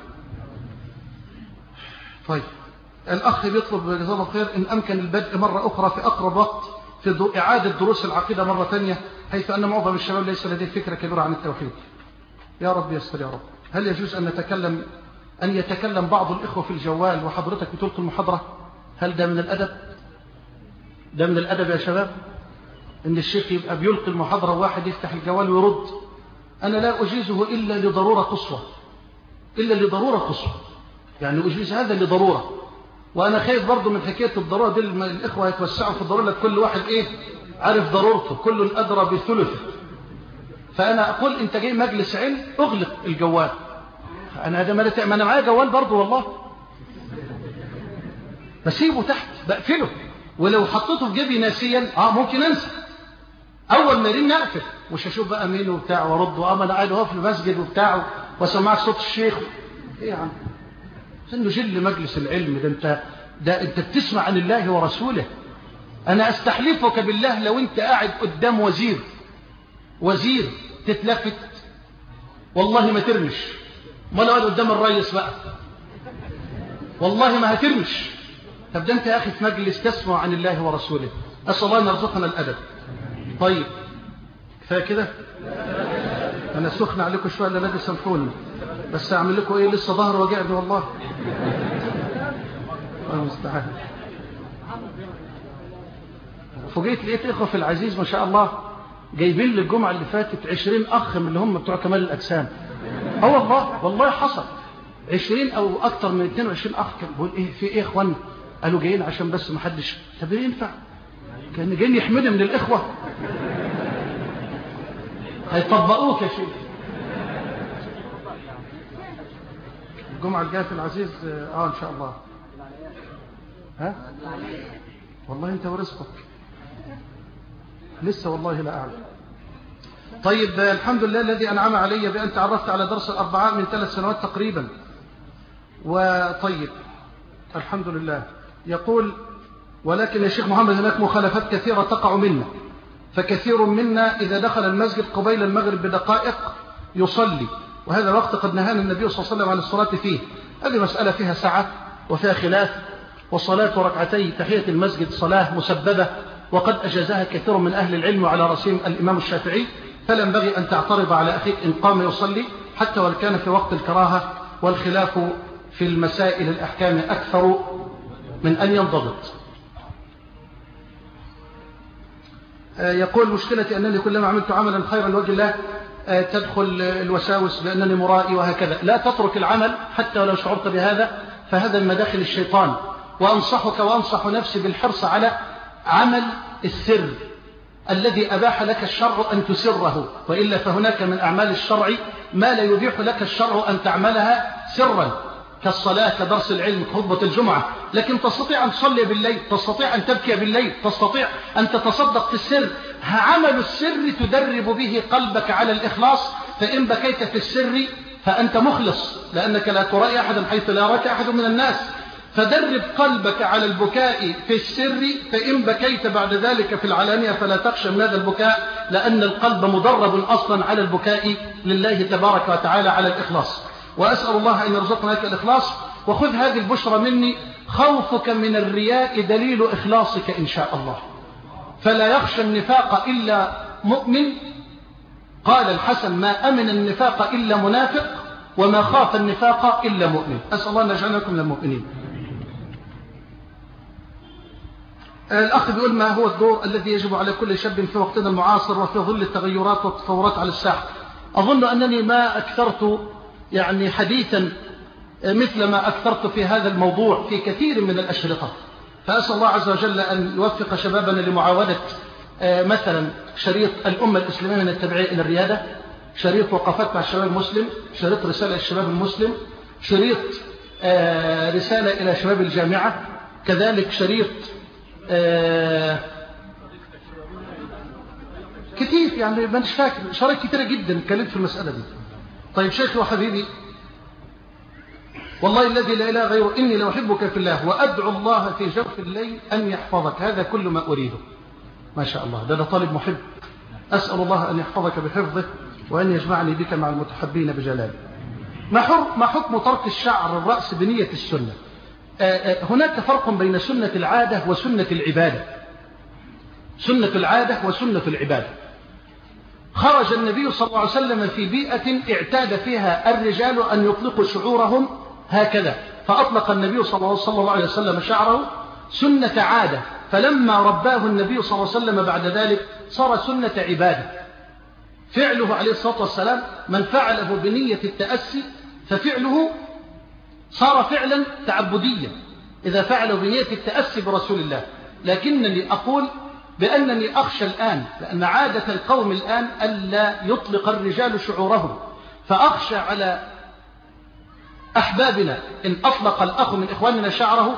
طيب الأخ بيطلب جزاه الله خير إن أمكن البدء مرة أخرى في أقرب وقت في إعادة دروس العقيدة مرة ثانية، حيث أن معظم الشباب ليس لديه فكرة كبيرة عن التوحيد. يا رب يستر يا رب. هل يجوز أن يتكلم بعض الإخوة في الجوال وحضرتك بتلقي المحاضرة؟ هل ده من الأدب؟ ده من الأدب يا شباب إن الشيخ يبقى بيلقي المحاضرة وواحد يفتح الجوال ويرد؟ أنا لا أجيزه إلا لضرورة قصوى، يعني أجيز هذا لضرورة. وأنا خايف برضو من حكاية الضرورة دي، الإخوة يتوسعوا في الضرورة، كل واحد عارف ضرورته، كل أدرى بثلثه. فأنا أقول أنت جاي مجلس علم أغلق الجوال. ما أنا معايا جوال برضو والله، بسيبه تحت بقفله ولو حطيته في جيبي ناسيا ممكن انسى، اول ما يرن اقفل، مش هشوف بقى مين وبتاع وارد، انا قاعد اهو في المسجد وبتاع وسمعك صوت الشيخ. ايه يا عم، انه جل مجلس العلم ده انت بتسمع عن الله ورسوله. انا استحلفك بالله لو انت قاعد قدام وزير تتلفت والله ما ترمش، ما لو قاعد قدام الرئيس بقى والله ما هترمش. طب ده انت يا اخي في مجلس تسمع عن الله ورسوله. اسال الله ان يرزقنا الادب. طيب كفايه كده، انا سخن عليكم شويه، لا نادي سامحوني، بس اعمل لكم ايه، لسه ظهر وجعني والله. الله المستعان. فوجئت لقيت اخوه في العزيز ما شاء الله جايبين لي الجمعه اللي فاتت 20 اخ من اللي هم بتوع كمال الاجسام. والله حصل 20 او اكتر من 22 اخ. كان بقول ايه في ايه يا اخوان؟ قالوا جايين عشان بس ما حدش. طب ايه ينفع؟ كان جايين يحمدوا من الاخوه، هيطبقوك يا شيخ. الجمعه الجايه في العزيز ان شاء الله. ها والله انت ورزقك لسه، والله لا اعلم. طيب الحمد لله الذي انعم علي بان تعرفت على درس الاربعاء من 3 سنوات تقريبا. وطيب الحمد لله. يقول ولكن يا شيخ محمد هناك مخالفات كثيرة تقع منا، فكثير منا إذا دخل المسجد قبيل المغرب بدقائق يصلي، وهذا الوقت قد نهانا النبي صلى الله عليه وسلم عن الصلاة فيه. هذه مسألة فيها سعة وفيها خلاف، وصلاة ركعتي تحية المسجد صلاة مسببة، وقد أجازها كثير من أهل العلم وعلى رأسهم الإمام الشافعي، فلا ينبغي أن تعترض على أخيك إن قام يصلي حتى ولو كان في وقت الكراهة، والخلاف في المسائل الأحكام أكثر من أن ينضبط. يقول مشكلتي أنني كلما عملت عملا خيرا لوجه الله تدخل الوساوس بأنني مرائي وهكذا. لا تترك العمل حتى ولو شعرت بهذا، فهذا من مداخل الشيطان. وأنصحك وأنصح نفسي بالحرص على عمل السر الذي أباح لك الشرع أن تسره، وإلا فهناك من أعمال الشرع ما لا يبيح لك الشرع أن تعملها سرا، كالصلاة كدرس العلم كخطبة الجمعة، لكن تستطيع أن تصلي بالليل، تستطيع أن تبكي بالليل، تستطيع أن تتصدق في السر. عمل السر تدرب به قلبك على الإخلاص، فإن بكيت في السر فأنت مخلص، لأنك لا ترائي أحدا حيث لا يراك أحد من الناس. فدرب قلبك على البكاء في السر، فإن بكيت بعد ذلك في العلانية فلا تخشى من هذا البكاء، لأن القلب مدرب أصلا على البكاء لله تبارك وتعالى على الإخلاص. وأسأل الله أن يرزقنا لك الإخلاص. وخذ هذه البشرى مني، خوفك من الرياء دليل إخلاصك إن شاء الله، فلا يخشى النفاق إلا مؤمن. قال الحسن ما أمن النفاق إلا منافق، وما خاف النفاق إلا مؤمن. أسأل الله أن يجعلكم من المؤمنين. الأخ بيقول ما هو الدور الذي يجب على كل شاب في وقتنا المعاصر وفي ظل التغيرات والتطورات على الساحة؟ أظن أنني ما أكثرت يعني حديثا مثل ما أكثرت في هذا الموضوع في كثير من الأشرطة، فأسأل الله عز وجل أن يوفق شبابنا لمعاودة مثلا شريط الأمة الإسلامية من التبعية إلى الريادة، شريط وقفات مع الشباب المسلم، شريط رسالة الشباب المسلم، شريط رسالة إلى شباب الجامعة، كذلك شريط كثير يعني ما نش فاكر، شريط كثيرة جدا اتكلمت في المسألة دي. طيب شيخي وحبيبي والله الذي لا إله غيره إني لأحبك في الله وأدعو الله في جوف الليل أن يحفظك، هذا كل ما أريده. ما شاء الله، ده طالب محب، أسأل الله أن يحفظك بحفظه وأن يجمعني بك مع المتحبين بجلاله. ما حكم ترك الشعر الرأس بنية السنة؟ هناك فرق بين سنة العادة وسنة العبادة. سنة العادة وسنة العبادة. خرج النبي صلى الله عليه وسلم في بيئة اعتاد فيها الرجال أن يطلقوا شعورهم هكذا، فأطلق النبي صلى الله عليه وسلم شعره سنة عادة، فلما رباه النبي صلى الله عليه وسلم بعد ذلك صار سنة عبادة. فعله عليه الصلاة والسلام من فعله بنية التأسي ففعله صار فعلا تعبديا إذا فعله بنية التأسي برسول الله. لكنني أقول بأنني أخشى الآن، لأن عادة القوم الآن ألا يطلق الرجال شعورهم، فأخشى على أحبابنا إن أطلق الأخ من إخواننا شعره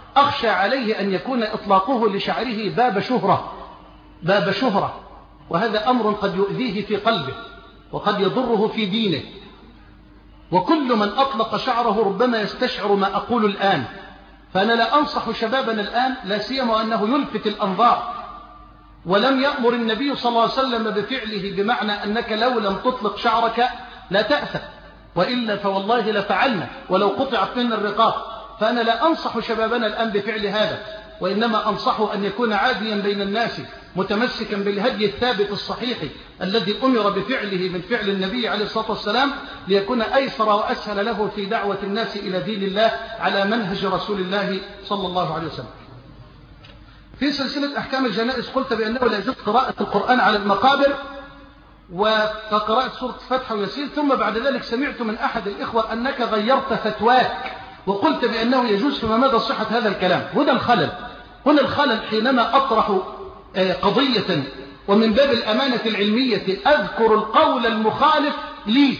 أخشى عليه أن يكون إطلاقه لشعره باب شهرة، وهذا أمر قد يؤذيه في قلبه وقد يضره في دينه. وكل من أطلق شعره ربما يستشعر ما أقول الآن. فأنا لا أنصح شبابنا الآن، لا سيما أنه يلفت الأنظار، ولم يأمر النبي صلى الله عليه وسلم بفعله، بمعنى أنك لو لم تطلق شعرك لا تأثم، وإلا فوالله لفعلنا ولو قطعت منا الرقاب. فأنا لا أنصح شبابنا الآن بفعل هذا، وإنما أنصحه أن يكون عاديا بين الناس، متمسكا بالهدي الثابت الصحيح الذي أمر بفعله من فعل النبي عليه الصلاة والسلام، ليكون أيسر وأسهل له في دعوة الناس إلى دين الله على منهج رسول الله صلى الله عليه وسلم. في سلسلة أحكام الجنائز قلت بأنه لا يجوز قراءة القرآن على المقابر، وقرأت سورة الفتح ويسير، ثم بعد ذلك سمعت من أحد الإخوة أنك غيرت فتواك وقلت بأنه يجوز، فما مدى صحة هذا الكلام؟ هنا الخلل حينما أطرح قضية ومن باب الأمانة العلمية أذكر القول المخالف لي،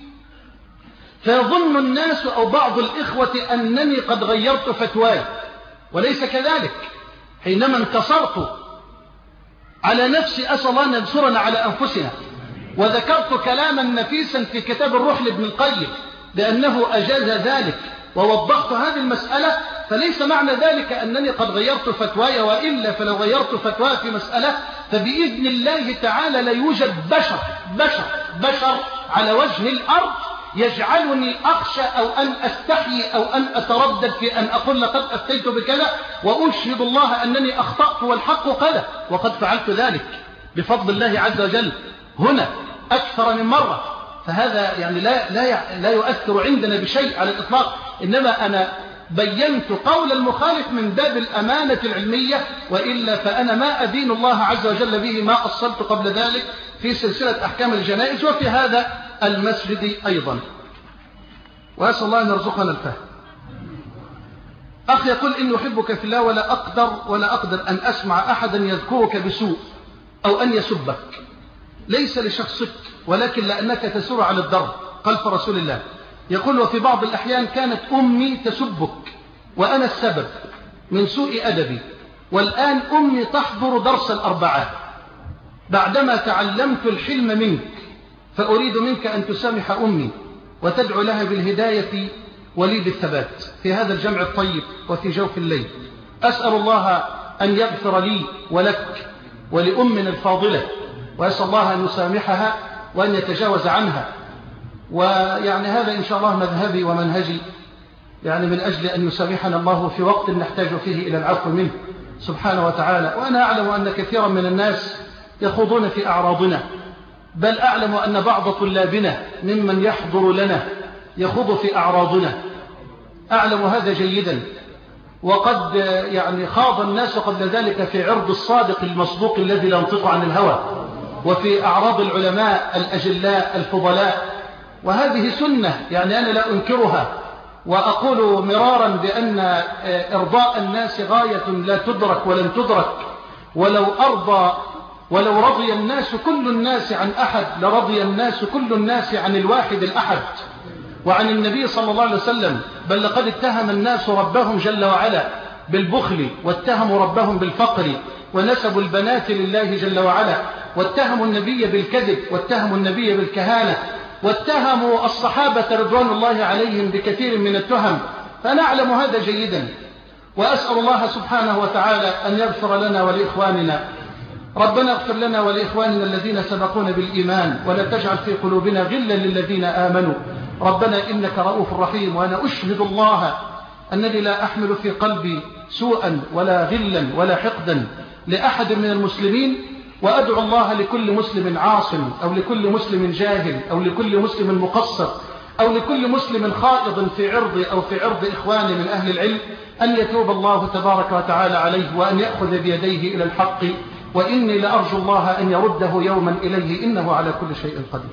فيظن الناس أو بعض الإخوة أنني قد غيرت فتواي، وليس كذلك. حينما انتصرت على نفسي، أسأل الله أن ينصرنا على أنفسنا، وذكرت كلاما نفيسا في كتاب الروح لابن القيم بأنه أجاز ذلك، ووضحت هذه المسألة، فليس معنى ذلك أنني قد غيرت فتواي، وإلا فلو غيرت فتواي في مسألة فبإذن الله تعالى لا يوجد بشر على وجه الأرض يجعلني أخشى أو أن أستحيي أو أن أتردد في أن أقول لقد أفتيت بكذا وأشهد الله أنني أخطأت والحق كذا، وقد فعلت ذلك بفضل الله عز وجل هنا أكثر من مرة. فهذا يعني لا يؤثر عندنا بشيء على الإطلاق، إنما أنا بينت قول المخالف من باب الأمانة العلمية، وإلا فأنا ما أدين الله عز وجل به ما أصلت قبل ذلك في سلسلة أحكام الجنائز وفي هذا المسجد أيضا. وأسأل الله أن يرزقنا الفهم. أخي يقول إني أحبك في الله ولا أقدر أن أسمع أحدا يذكرك بسوء أو أن يسبك، ليس لشخصك ولكن لأنك تسر على الضرب خلف رسول الله. يقول وفي بعض الأحيان كانت أمي تسبك وأنا السبب من سوء أدبي، والآن أمي تحضر درس الأربعاء بعدما تعلمت الحلم منك، فأريد منك أن تسامح أمي وتدعو لها بالهداية ولي بالثبات في هذا الجمع الطيب وفي جوف الليل. أسأل الله أن يغفر لي ولك ولأمنا الفاضلة، وأسأل الله أن يسامحها وأن يتجاوز عنها. ويعني هذا إن شاء الله مذهبي ومنهجي، يعني من أجل أن يسامحنا الله في وقت نحتاج فيه إلى العفو منه سبحانه وتعالى. وأنا أعلم أن كثيرا من الناس يخوضون في أعراضنا، بل أعلم أن بعض طلابنا ممن يحضر لنا يخوض في أعراضنا، أعلم هذا جيدا. وقد يعني خاض الناس قبل ذلك في عرض الصادق المصدوق الذي لا ينطق عن الهوى، وفي أعراض العلماء الأجلاء الفضلاء، وهذه سنة يعني أنا لا أنكرها، وأقول مرارا بأن إرضاء الناس غاية لا تدرك ولن تدرك، ولو رضي الناس كل الناس عن أحد لرضي الناس كل الناس عن الواحد الأحد وعن النبي صلى الله عليه وسلم. بل لقد اتهم الناس ربهم جل وعلا بالبخل، واتهموا ربهم بالفقر، ونسبوا البنات لله جل وعلا، واتهموا النبي بالكذب، واتهموا النبي بالكهانة، واتهموا الصحابة رضوان الله عليهم بكثير من التهم. فنعلم هذا جيدا، وأسأل الله سبحانه وتعالى أن يغفر لنا ولإخواننا. ربنا اغفر لنا ولإخواننا الذين سبقونا بالإيمان، ولا تجعل في قلوبنا غلا للذين آمنوا، ربنا إنك رؤوف رحيم. وأنا أشهد الله أنني لا أحمل في قلبي سوءا ولا غلا ولا حقدا لأحد من المسلمين، وأدعو الله لكل مسلم عاصم أو لكل مسلم جاهل أو لكل مسلم مقصر أو لكل مسلم خائض في عرض أو في عرض إخواني من أهل العلم أن يتوب الله تبارك وتعالى عليه وأن يأخذ بيديه إلى الحق، وإني لأرجو الله أن يرده يوما إليه إنه على كل شيء قدير.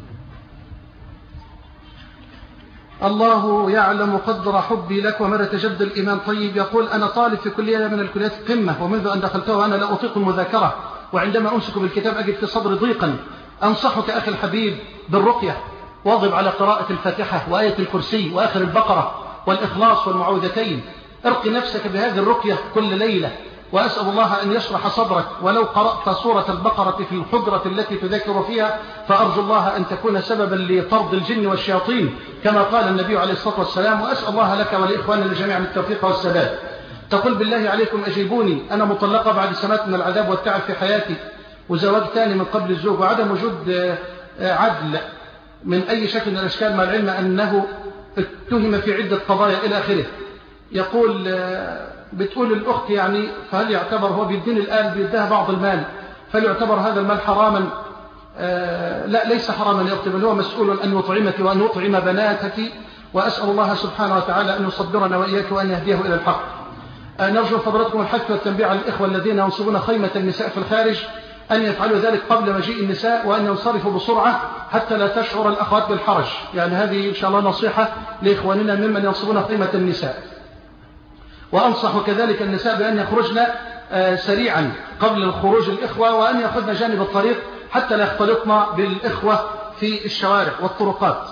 الله يعلم قدر حبي لك ومدى تجد الإيمان طيب. يقول أنا طالب في كلية من الكليات القمة، ومنذ أن دخلتها وأنا لا أطيق المذاكرة، وعندما أمسك بالكتاب أجد في صدري ضيقا. أنصحك أخي الحبيب بالرقية، واظب على قراءة الفاتحة وآية الكرسي وآخر البقرة والإخلاص والمعوذتين، ارقي نفسك بهذه الرقية كل ليلة، وأسأل الله أن يشرح صدرك. ولو قرأت سورة البقرة في الحجرة التي تذكر فيها فأرجو الله أن تكون سببا لطرد الجن والشياطين كما قال النبي عليه الصلاة والسلام. وأسأل الله لك ولإخواننا جميعا التوفيق والسداد. تقول بالله عليكم أجيبوني، أنا مطلقة بعد سنوات من العذاب والتعب في حياتي، وزواج ثاني من قبل الزوج، وعدم وجود عدل من أي شكل من الأشكال، مع العلم أنه اتهم في عدة قضايا إلى آخره. يقول بتقول الأخت يعني فهل يعتبر هو بيديني الآن بيديها بعض المال، فهل يعتبر هذا المال حراما؟ لا ليس حراما يا أختي، بل هو مسؤول أن يطعمك وأن يطعم بناتك، وأسأل الله سبحانه وتعالى أن يصبرنا وإياك وأن يهديه إلى الحق. نرجو فضلاتكم الحث والتنبيه على الإخوة الذين ينصبون خيمة النساء في الخارج أن يفعلوا ذلك قبل مجيء النساء، وأن ينصرفوا بسرعة حتى لا تشعر الأخوات بالحرج. يعني هذه إن شاء الله نصيحة لإخواننا ممن ينصبون خيمة النساء. وأنصح كذلك النساء بأن يخرجن سريعا قبل الخروج الإخوة، وأن يأخذن جانب الطريق حتى لا يختلطن بالإخوة في الشوارع والطرقات.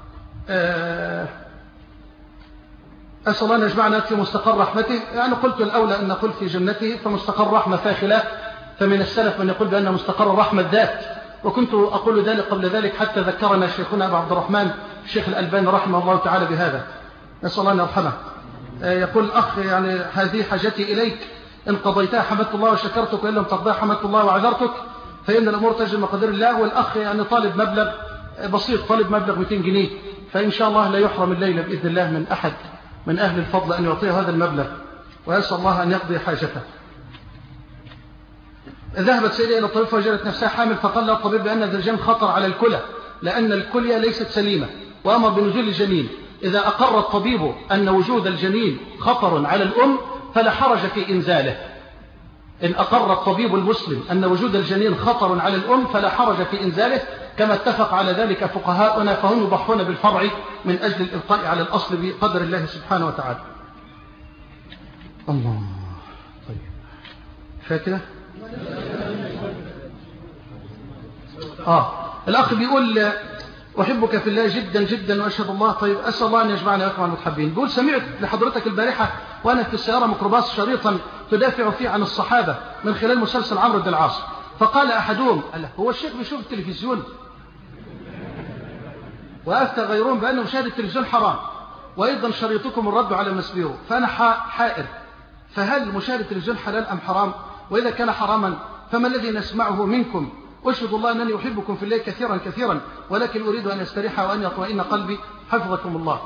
أسأل الله أن يجمعنا في مستقر رحمته. يعني قلت الأولى أن نقول في جنته، فمستقر رحمة فيها خلاف، فمن السلف من يقول بأن مستقر رحمة الذات، وكنت أقول ذلك قبل ذلك حتى ذكرنا شيخنا أبو عبد الرحمن الشيخ الألباني رحمه الله تعالى بهذا، نسأل الله أن يرحمه. يقول الأخ يعني هذه حاجتي إليك، إن قضيتها حمدت الله وشكرتك، وإن لم تقضيها حمدت الله وعذرتك، فإن الأمور تجري بمقدار الله. والأخ يعني طالب مبلغ بسيط، طالب مبلغ 200 جنيه، فإن شاء الله لا يحرم الليلة بإذن الله من أحد من أهل الفضل أن يعطيه هذا المبلغ، ويسأل الله أن يقضي حاجته. ذهبت سيدة إلى الطبيب فوجدت نفسها حامل، فقال لها الطبيب بأن ذا الجنين خطر على الكلى، لأن الكلية ليست سليمة، وأمر بنزول الجنين. إذا أقر الطبيب أن وجود الجنين خطر على الأم فلا حرج في إنزاله. إن أقر الطبيب المسلم أن وجود الجنين خطر على الأم فلا حرج في إنزاله، كما اتفق على ذلك فقهاؤنا، فهم يضحون بالفرع من أجل الإبقاء على الأصل بقدر الله سبحانه وتعالى. الله طيب فاكرة؟ الأخ بيقول أحبك في الله جدا جدا وأشهد الله. طيب أسأل الله أن يجمعنا ويقع المتحبين. بيقول سمعت لحضرتك البارحة وأنا في السيارة ميكروباص شريطا تدافع فيه عن الصحابة من خلال مسلسل عمرو بن العاص، فقال أحدهم هو الشيخ بيشوف التلفزيون؟ وأفتى غيرهم بأنه مشاهد التلفزيون حرام، وأيضا شريطكم الرد على مسبيره. فأنا حائر، فهل مشاهد التلفزيون حلال أم حرام؟ وإذا كان حراما فما الذي نسمعه منكم؟ أشهد الله أنني أحبكم في الله كثيرا كثيرا، ولكن أريد أن يستريح وأن يطمئن قلبي، حفظكم الله.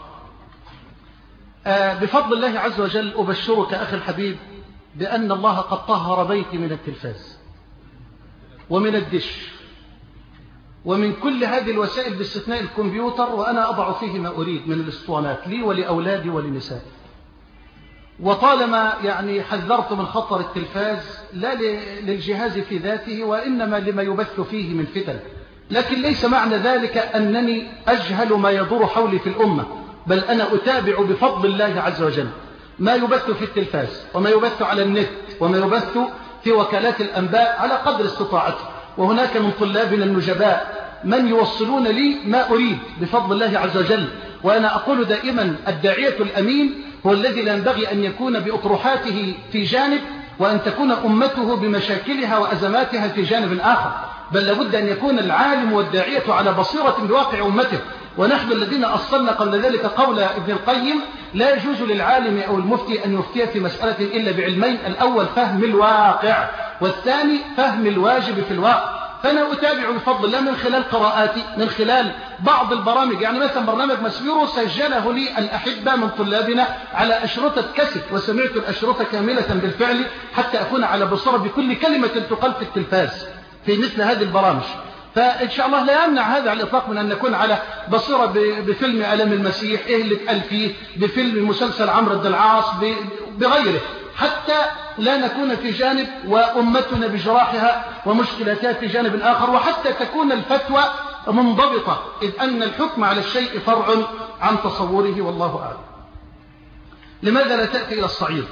بفضل الله عز وجل أبشرك أخي الحبيب بأن الله قد طهر بيتي من التلفاز ومن الدش ومن كل هذه الوسائل باستثناء الكمبيوتر، وأنا أضع فيه ما أريد من الاسطوانات لي ولأولادي ولنسائي. وطالما يعني حذرت من خطر التلفاز لا للجهاز في ذاته، وإنما لما يبث فيه من فتن، لكن ليس معنى ذلك أنني أجهل ما يدور حولي في الأمة، بل أنا أتابع بفضل الله عز وجل ما يبث في التلفاز وما يبث على النت وما يبث في وكالات الأنباء على قدر استطاعتي. وهناك من طلابنا النجباء من يوصلون لي ما أريد بفضل الله عز وجل. وأنا أقول دائما الداعية الأمين هو الذي لا ينبغي أن يكون بأطروحاته في جانب، وأن تكون أمته بمشاكلها وأزماتها في جانب آخر، بل لابد أن يكون العالم والداعية على بصيرة بواقع أمته. ونحن الذين أصلنا قبل ذلك قول ابن القيم لا يجوز للعالم أو المفتي أن يفتي في مسألة إلا بعلمين: الأول فهم الواقع، والثاني فهم الواجب في الواقع. فأنا أتابع بفضل الله من خلال قراءاتي، من خلال بعض البرامج. يعني مثلا برنامج مسبيرو سجله لي الأحبة من طلابنا على أشرطة كاسيت، وسمعت الأشرطة كاملة بالفعل حتى أكون على بصيرة بكل كلمة تقال في التلفاز في مثل هذه البرامج. فإن شاء الله لا يمنع هذا على الإطلاق من أن نكون على بصيرة بفيلم ألم المسيح، إيه اللي اتقال فيه، بفيلم مسلسل عمرو بن العاص، بغيره، حتى لا نكون في جانب وأمتنا بجراحها ومشكلاتها في جانب آخر، وحتى تكون الفتوى منضبطة، إذ أن الحكم على الشيء فرع عن تصوره والله أعلم. لماذا لا تأتي إلى الصعيد؟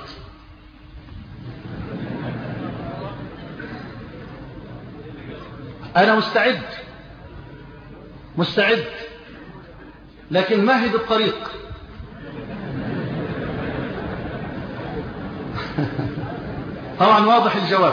أنا مستعد، لكن مهد الطريق. طبعا واضح الجواب.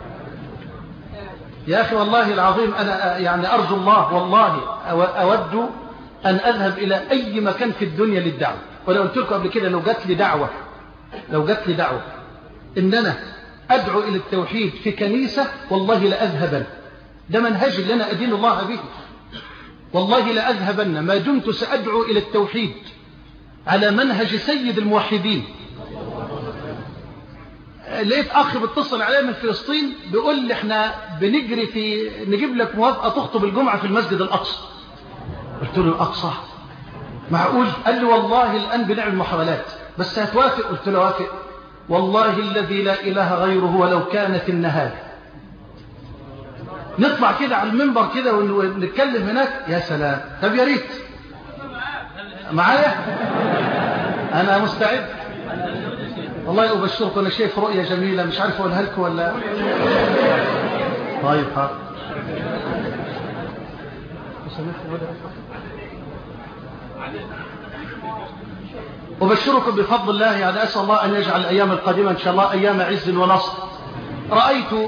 يا أخي والله العظيم أنا يعني أرجو الله، والله أود أن أذهب إلى أي مكان في الدنيا للدعوة. وأنا قلت لكم قبل كده لو جات لي دعوة إن أنا أدعو إلى التوحيد في كنيسة والله لأذهبن. ده منهج اللي أنا أدين الله به، والله لأذهبن ما دمت سأدعو إلى التوحيد على منهج سيد الموحدين. لقيت أخي بيتصل علي من فلسطين بيقول لي احنا بنجري في نجيب لك موافقة تخطب الجمعة في المسجد الأقصى. قلت له الأقصى معقول؟ قال لي والله الآن بنعمل محاولات، بس هتوافق؟ قلت له وافق والله الذي لا إله غيره ولو كانت النهار. نطلع كده على المنبر كده ونتكلم هناك، يا سلام. طب يا ريت معايا، أنا مستعد والله. أبشركم أنا شايف رؤية جميلة، مش عارف أقولها لكم ولا. طيب حاضر. أبشركم بفضل الله، يعني أسأل الله أن يجعل الأيام القادمة إن شاء الله أيام عز ونصر. رأيت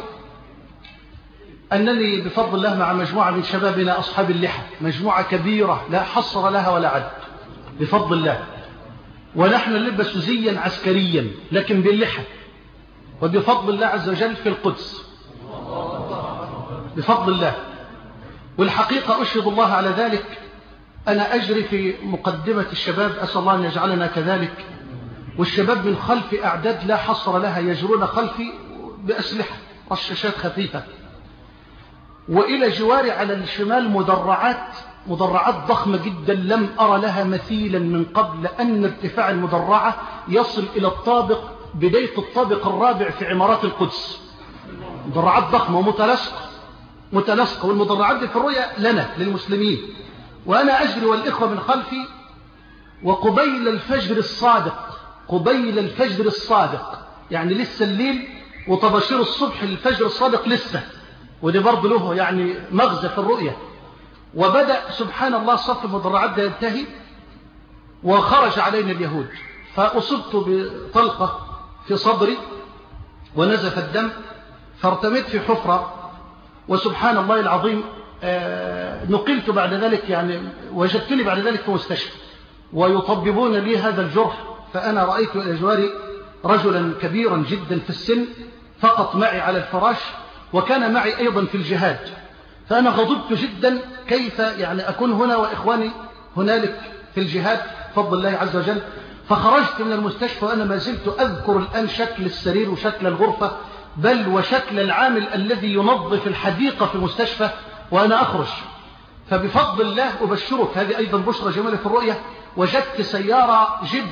أنني بفضل الله مع مجموعة من شبابنا أصحاب اللحى، مجموعة كبيرة لا حصر لها ولا عد بفضل الله، ونحن نلبس زيا عسكريا لكن باللحى، وبفضل الله عز وجل في القدس بفضل الله. والحقيقة أشهد الله على ذلك، أنا أجري في مقدمة الشباب، أسأل الله أن يجعلنا كذلك، والشباب من خلف أعداد لا حصر لها يجرون خلفي بأسلحة رشاشات خفيفة، وإلى جواري على الشمال مدرعات ضخمة جدا لم أرى لها مثيلا من قبل، لأن ارتفاع المدرعة يصل إلى بداية الطابق الرابع في عمارات القدس. مدرعات ضخمة متلاصقة، والمدرعات دي في الرؤية لنا للمسلمين، وأنا أجري والإخوة من خلفي، وقبيل الفجر الصادق يعني لسه الليل، وطباشير الصبح الفجر الصادق لسه، ودي برضه له يعني مغزى في الرؤية. وبدأ سبحان الله صف المدرعات ده ينتهي، وخرج علينا اليهود، فأصبت بطلقة في صدري ونزف الدم، فارتميت في حفرة، وسبحان الله العظيم نقلت بعد ذلك، يعني وجدتني بعد ذلك في مستشفى ويطببون لي هذا الجرح. فأنا رأيت إلى جواري رجلا كبيرا جدا في السن فقط معي على الفراش، وكان معي أيضا في الجهاد. فأنا غضبت جدا، كيف يعني أكون هنا وإخواني هنالك في الجهاد بفضل الله عز وجل. فخرجت من المستشفى وأنا ما زلت أذكر الآن شكل السرير وشكل الغرفة، بل وشكل العامل الذي ينظف الحديقة في المستشفى وأنا أخرج. فبفضل الله أبشرك، هذه أيضا بشرى جميلة في الرؤية، وجدت سيارة جيب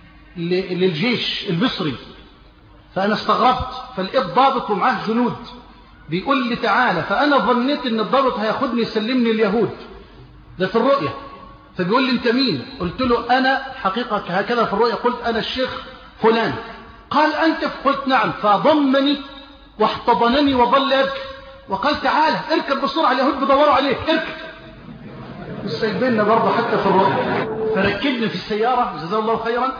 للجيش المصري، فأنا استغربت، فلقيت ضابط ومعاه جنود بيقول لي تعالى، فأنا ظنيت أن الضابط هياخدني يسلمني اليهود، ده في الرؤية. فبيقول لي أنت مين؟ قلت له أنا حقيقة هكذا في الرؤية، قلت أنا الشيخ فلان. قال أنت؟ قلت نعم. فضمني واحتضنني وظل يبكي، وقال تعالى اركب بسرعة، اليهود بدوروا عليك، اركب. مش سايبيننا برضه حتى في الرؤية. فركبني في السيارة جزاه الله خيرا،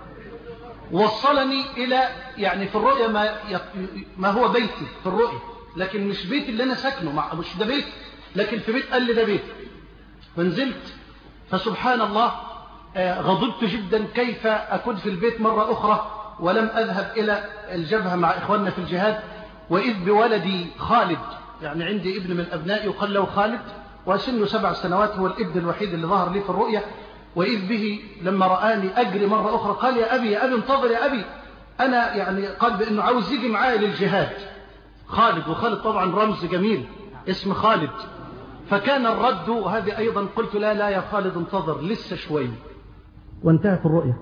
وصلني إلى يعني في الرؤية ما هو بيتي في الرؤية، لكن مش بيتي اللي أنا ساكنه، مش ده بيتي، لكن في بيت قال لي ده بيتي. فنزلت، فسبحان الله غضبت جدا، كيف أكون في البيت مرة أخرى ولم أذهب إلى الجبهة مع إخواننا في الجهاد. وإذ بولدي خالد، يعني عندي ابن من أبنائي يقال له خالد، وسنه 7 سنوات، هو الابن الوحيد اللي ظهر لي في الرؤية. وإذ به لما رآني أجري مرة أخرى قال يا أبي انتظر يا أبي، أنا يعني قال بأنه عاوز يجي معايا للجهاد خالد، وخالد طبعا رمز جميل اسم خالد. فكان الرد، وهذه أيضا قلت لا يا خالد انتظر لسه شوي، وانتهت الرؤية.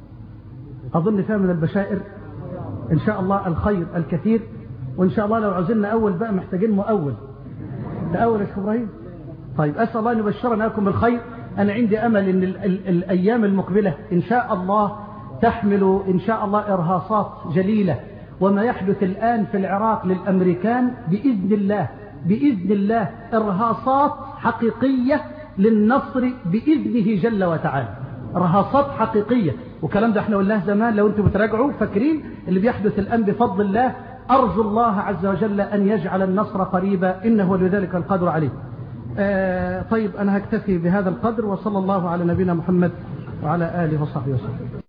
أظن فيها من البشائر إن شاء الله الخير الكثير، وإن شاء الله لو عزلنا أول بقى محتاجين مؤول تأول يا شيخ إبراهيم. طيب أسأل الله أن يبشرنا لكم بالخير. أنا عندي أمل أن الأيام المقبلة إن شاء الله تحمل إن شاء الله إرهاصات جليلة، وما يحدث الآن في العراق للأمريكان بإذن الله إرهاصات حقيقية للنصر بإذنه جل وتعالى. رهاصات حقيقية. والكلام ده احنا قلناه زمان لو انتم بتراجعوا فاكرين اللي بيحدث الآن بفضل الله. أرجو الله عز وجل أن يجعل النصر قريبا إنه لذلك القدر عليه. طيب أنا هكتفي بهذا القدر، وصلى الله على نبينا محمد وعلى آله وصحبه وسلم.